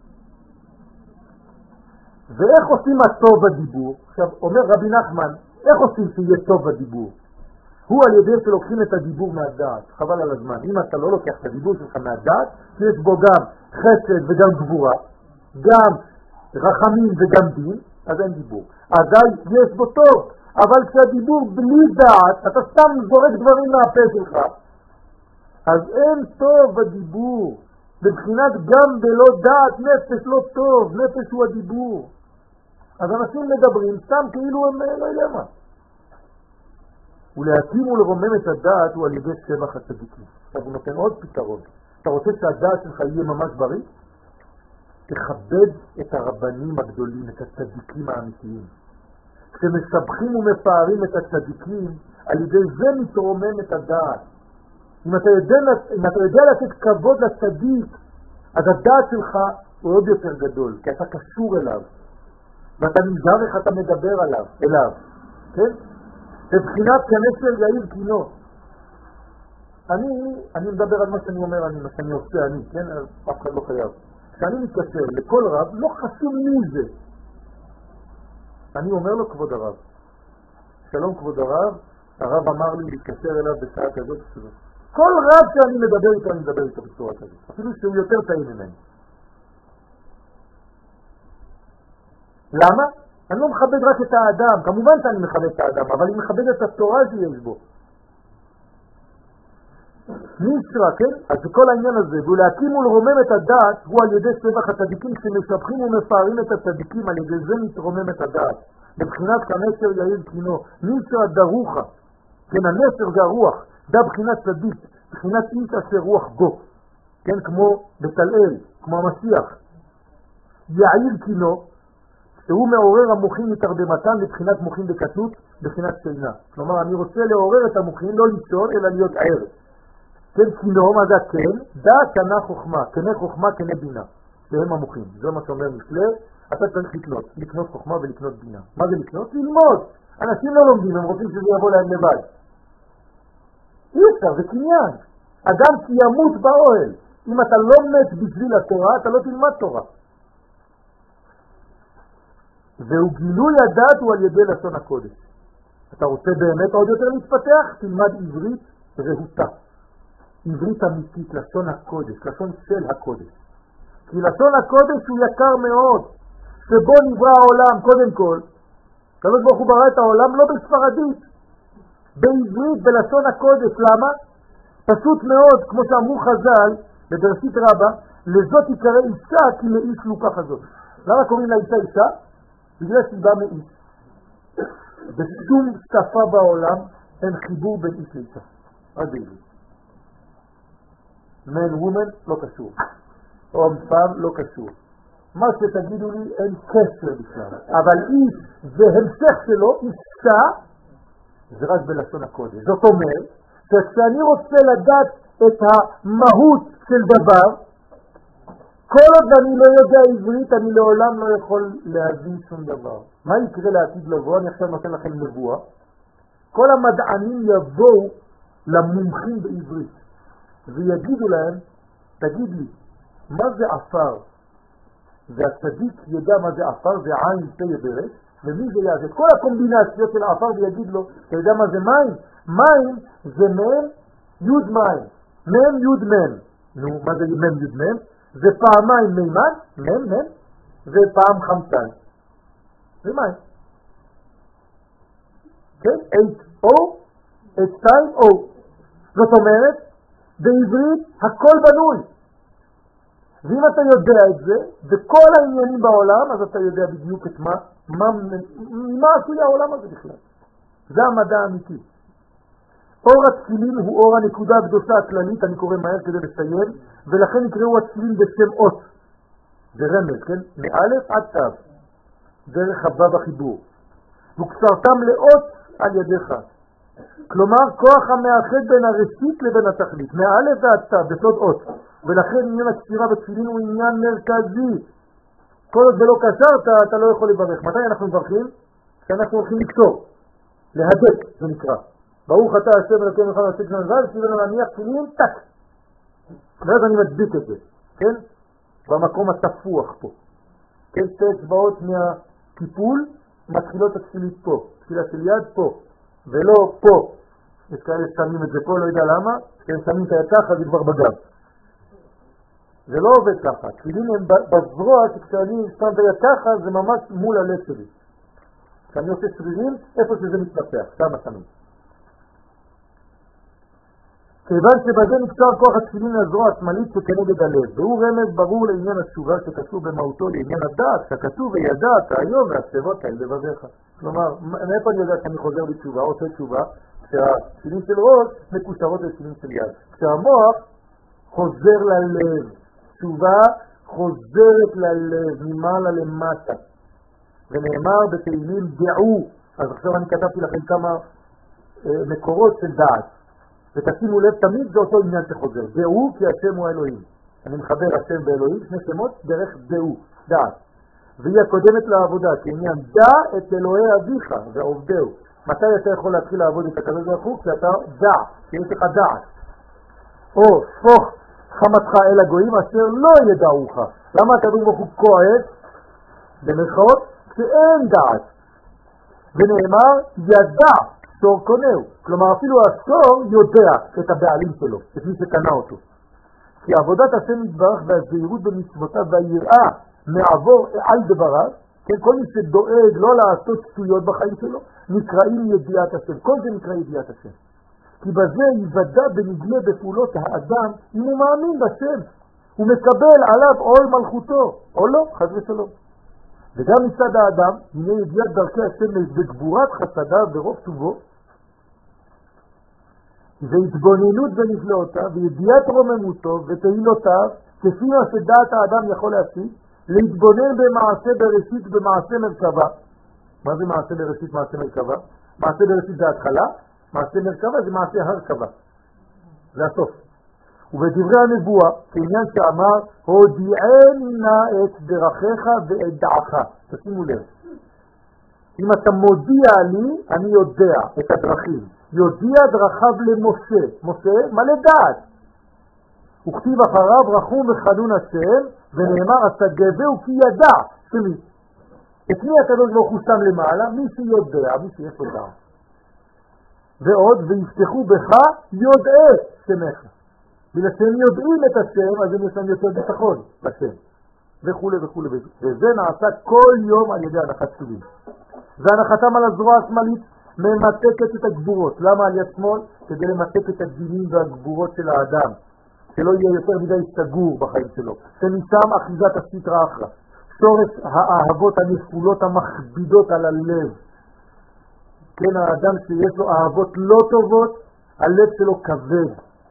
ואיך עושים הטוב בדיבור? עכשיו, אומר רבי נחמן, איך עושים שיהיה טוב בדיבור? הוא על ידי שלוקחים את הדיבור מהדעת, חבל על הזמן. אם אתה לא לוקח את הדיבור שלך מהדעת, שיש בו גם חסד וגם גבורה, גם רחמים וגם דין, אז אין דיבור. אזי יש בו טוב, אבל כשהדיבור בלי דעת, אתה סתם זורק דברים מהפה שלך, אז אין טוב בדיבור. בבחינת גם בלא דעת נפש לא טוב, נפש הוא הדיבור. אז אנשים מדברים סתם כאילו הם לא יודע מה. ולהקים ולרומם את הדעת הוא על ידי שבח הצדיקים. עכשיו הוא נותן עוד פתרון. אתה רוצה שהדעת שלך יהיה ממש בריא? תכבד את הרבנים הגדולים, את הצדיקים האמיתיים. כשמשבחים ומפארים את הצדיקים, על ידי זה מתרומם את הדעת. אם אתה יודע לתת כבוד לצדיק, אז הדעת שלך הוא עוד יותר גדול, כי אתה קשור אליו, ואתה נזהר איך אתה מדבר אליו, כן? בבחינת כנשר יאיר קינו. אני מדבר על מה שאני אומר, מה שאני עושה, כן? אף אחד לא חייב. כשאני מתקשר לכל רב, לא חשוב מי זה. אני אומר לו, כבוד הרב. שלום כבוד הרב, הרב אמר לי להתקשר אליו בשעה כזאת כזאת. כל רב שאני מדבר איתו, אני מדבר איתו בצורה כזאת. אפילו שהוא יותר טעים ממני. למה? אני לא מכבד רק את האדם. כמובן שאני מכבד את האדם, אבל אני מכבד את התורה שיש בו. מישרה, כן? אז כל העניין הזה, ולהקים ולרומם את הדעת, הוא על ידי שבח הצדיקים, כשמשבחים ומפארים את הצדיקים, על ידי זה מתרומם את הדעת. בבחינת כנשר יאיר קינו. מישרה דרוחה. כן, הנשר זה הרוח. דה בחינת צדיק, בחינת איש אשר רוח בו, כן, כמו בצלאל, כמו המשיח. יאיר קינו, שהוא מעורר המוחים מתרדמתם לבחינת מוחים בקטנות, בחינת שינה. כלומר, אני רוצה לעורר את המוחים, לא לישון, אלא להיות ער. כן, קינו, מה זה כן? דה קנה חוכמה, קנה חוכמה, קנה בינה. שהם המוחים. זה מה שאומר משלי, אתה צריך לקנות חוכמה ולקנות בינה. מה זה לקנות? ללמוד. אנשים לא לומדים, הם רוצים שזה יבוא להם לבד. אי אפשר, זה קניין. אדם שימות באוהל. אם אתה לא מת בשביל התורה, אתה לא תלמד תורה. והוא גילוי הדעת הוא על ידי לשון הקודש. אתה רוצה באמת עוד יותר להתפתח? תלמד עברית רהוטה. עברית אמיתית, לשון הקודש, לשון של הקודש. כי לשון הקודש הוא יקר מאוד. שבו נברא העולם, קודם כל, הקדוש ברוך הוא ברא את העולם לא בספרדית, בעברית, בלשון הקודש. למה? פשוט מאוד, כמו שאמרו חז"ל בבראשית רבה, לזאת יקרא אישה כי לאיש לוקה הזאת. למה קוראים לה אישה? בגלל שהיא באה מאיש. בשום שפה בעולם אין חיבור בין איש לאישה, רק בעברית. מן וומן לא קשור, או פעם לא קשור. מה שתגידו לי אין קשר בכלל, אבל איש זה המשך שלו, אישה זה רק בלשון הקודש. זאת אומרת שכשאני רוצה לדעת את המהות של דבר, כל עוד אני לא יודע עברית, אני לעולם לא יכול להבין שום דבר. מה יקרה לעתיד לבוא? אני עכשיו נותן לכם נבואה. כל המדענים יבואו למומחים בעברית ויגידו להם, תגיד לי, מה זה עפר? והצדיק ידע מה זה עפר, זה עין פה יברת, ומי זה יעשה? כל הקומבינציות של עפר ויגיד לו, אתה יודע מה זה מים? מים זה מים, יוד מים, מים יוד מים. נו, מה זה מים יוד מים? זה פעמיים מימן, מים, זה פעם חמצן. זה מים. כן? 8O, 8O. זאת אומרת, בעברית הכל בנוי. ואם אתה יודע את זה, וכל העניינים בעולם, אז אתה יודע בדיוק את מה עשוי העולם הזה בכלל. זה המדע האמיתי. אור התפילין הוא אור הנקודה הקדושה הכללית, אני קורא מהר כדי לסיים, ולכן יקראו התפילין בשם אות. זה רמז, כן? מאלף עד תו, דרך הבא בחיבור. וקצרתם לאות על ידיך. כלומר, כוח המאחד בין הראשית לבין התכלית, מאלף ועד תו, בסוד אות. ולכן עניין הקצירה בתפילין הוא עניין מרכזי. כל עוד ולא קשרת, אתה לא יכול לברך. מתי אנחנו מברכים? כשאנחנו הולכים לקצור. להדק, זה נקרא. ברוך אתה השם אלוקים אחד ועשית נזל, שיבנו להניח תפילין, טק. ואז אני מדביק את זה, כן? במקום התפוח פה. כן, שתי אצבעות מהטיפול, מתחילות התפילית פה. תפילה של יד פה, ולא פה. יש כאלה ששמים את זה פה, לא יודע למה, כשהם שמים את היד ככה, זה כבר בגב. זה לא עובד ככה. תפילין הם בזרוע, שכשאני שם את היד ככה, זה ממש מול הלב שלי. כשאני עושה שרירים, איפה שזה מתפתח, שם השמים. כיוון שבזה נקצר כוח התפילין לזרוע השמאלית שכנגד הלב, והוא רמז ברור לעניין התשובה שכתוב במהותו לעניין הדעת, שכתוב וידעת היום והצוות האלה לבביך. כלומר, מאיפה אני יודע שאני חוזר בתשובה, עושה תשובה, כשהתפילין של ראש מקושרות לתפילין של יד. כשהמוח חוזר ללב, תשובה חוזרת ללב, ממעלה למטה. ונאמר בתהילים דעו, אז עכשיו אני כתבתי לכם כמה מקורות של דעת. ותשימו לב, תמיד זה אותו עניין שחוזר. דעו כי השם הוא אלוהים. אני מחבר השם ואלוהים, שני שמות דרך דעו, דעת. והיא הקודמת לעבודה, כעניין דע את אלוהי אביך ועובדהו. מתי אתה יכול להתחיל לעבוד את הקדוש ברוך הוא? כשאתה דע, שיש לך דעת. או שפוך חמתך אל הגויים אשר לא ידעוך. למה הקדוש ברוך הוא כועס? במרכאות, כשאין דעת. ונאמר ידע שור קונהו. כלומר אפילו השור יודע את הבעלים שלו, את מי שקנה אותו. כי עבודת השם יתברך והזהירות במצוותיו והיראה מעבור על דבריו, כן, כל מי שדואג לא לעשות שטויות בחיים שלו, נקראים ידיעת השם. כל זה נקרא ידיעת השם. כי בזה יוודא בנגלה בפעולות האדם אם הוא מאמין בשם. הוא מקבל עליו עול מלכותו, או לא, חס ושלום. וגם מצד האדם, הנה ידיעת דרכי השם בגבורת חסדיו ברוב טובו, והתבוננות בנפלאותיו, וידיעת רוממותו ותהילותיו, כפי מה שדעת האדם יכול להשיג, להתבונן במעשה בראשית במעשה מרכבה. מה זה מעשה בראשית, מעשה מרכבה? מעשה בראשית זה התחלה, מעשה מרכבה זה מעשה הרכבה. זה הסוף. ובדברי הנבואה, כעניין שאמר, הודיעני נא את דרכיך ואת דעך. תשימו לב. אם אתה מודיע לי, אני יודע את הדרכים. יודיע דרכיו למשה. משה מלא דעת. וכתיב אחריו רחום וחנון השם, ונאמר השגבהו כי ידע. שמי? את מי הקדוש ברוך הוא שם למעלה? מי שיודע, מי שיש לו דעת. ועוד, ויפתחו בך יודעי שמך. בגלל שהם יודעים את השם, אז הם יש להם יותר ביטחון בשם. וכו' וכו'. וזה נעשה כל יום על ידי הנחת כתובים. והנחתם על הזרוע השמאלית ממתקת את הגבורות. למה על יד שמאל? כדי למתק את הגילים והגבורות של האדם, שלא יהיה יותר מדי סגור בחיים שלו. שמשם אחיזת הסטרא אחרא, שורש האהבות הנפולות המכבידות על הלב. כן, האדם שיש לו אהבות לא טובות, הלב שלו כבד.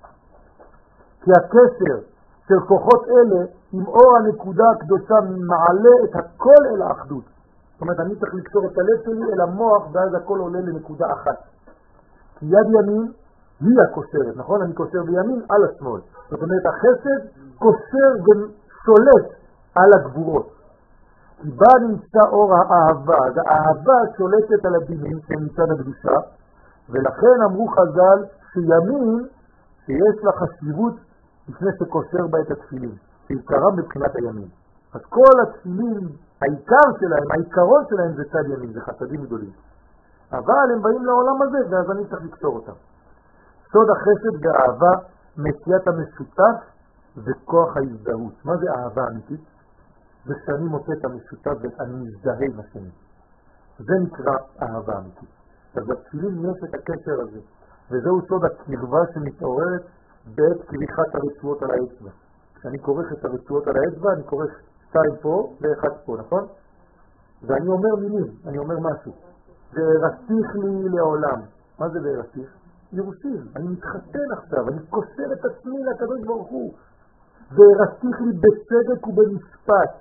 כי הקשר של כוחות אלה עם אור הנקודה הקדושה מעלה את הכל אל האחדות. זאת אומרת, אני צריך לקשור את הלב שלי אל המוח, ואז הכל עולה לנקודה אחת. כי יד ימין היא הקושרת, נכון? אני קושר בימין על השמאל. זאת אומרת, החסד קושר ושולט על הגבורות. כי בה נמצא אור האהבה. אז האהבה שולטת על הדינים שנמצא בקדושה, ולכן אמרו חז"ל שימין שיש לה חשיבות לפני שקושר בה את התפילין, שעיקרם מבחינת הימין. אז כל התפילין, העיקר שלהם, העיקרון שלהם זה צד ימין, זה חסדים גדולים. אבל הם באים לעולם הזה, ואז אני צריך לקשור אותם. סוד החסד והאהבה, מציאת המשותף וכוח ההזדהות. מה זה אהבה אמיתית? זה שאני מוצא את המשותף ואני מזדהה עם השני. זה נקרא אהבה אמיתית. אז בתפילין יש את הקשר הזה, וזהו סוד הקרבה שמתעוררת בעת כריכת הרצועות על האצבע. כשאני כורך את הרצועות על האצבע, אני כורך 2 פה ו1 פה, נכון? ואני אומר מילים, אני אומר משהו. והרסיך לי לעולם. מה זה והרסיך? ירושים. אני מתחתן עכשיו, אני קושר את עצמי לקדוש ברוך הוא. והרסיך לי בצדק ובמשפט,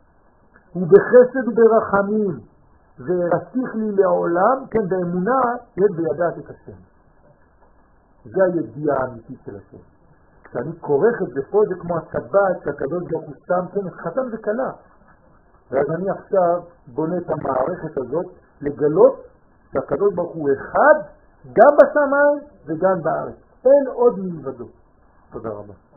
ובחסד וברחמים. והרסיך לי לעולם, כן, באמונה, יד וידעת את השם. זה הידיעה האמיתית של השם. כשאני כורך את זה פה, זה כמו הטבעת שהקדוש ברוך הוא שם, כן, חתם זה קלה. ואז אני עכשיו בונה את המערכת הזאת לגלות שהקדוש ברוך הוא אחד, גם בשמיים וגם בארץ. אין עוד מלבדו. תודה רבה.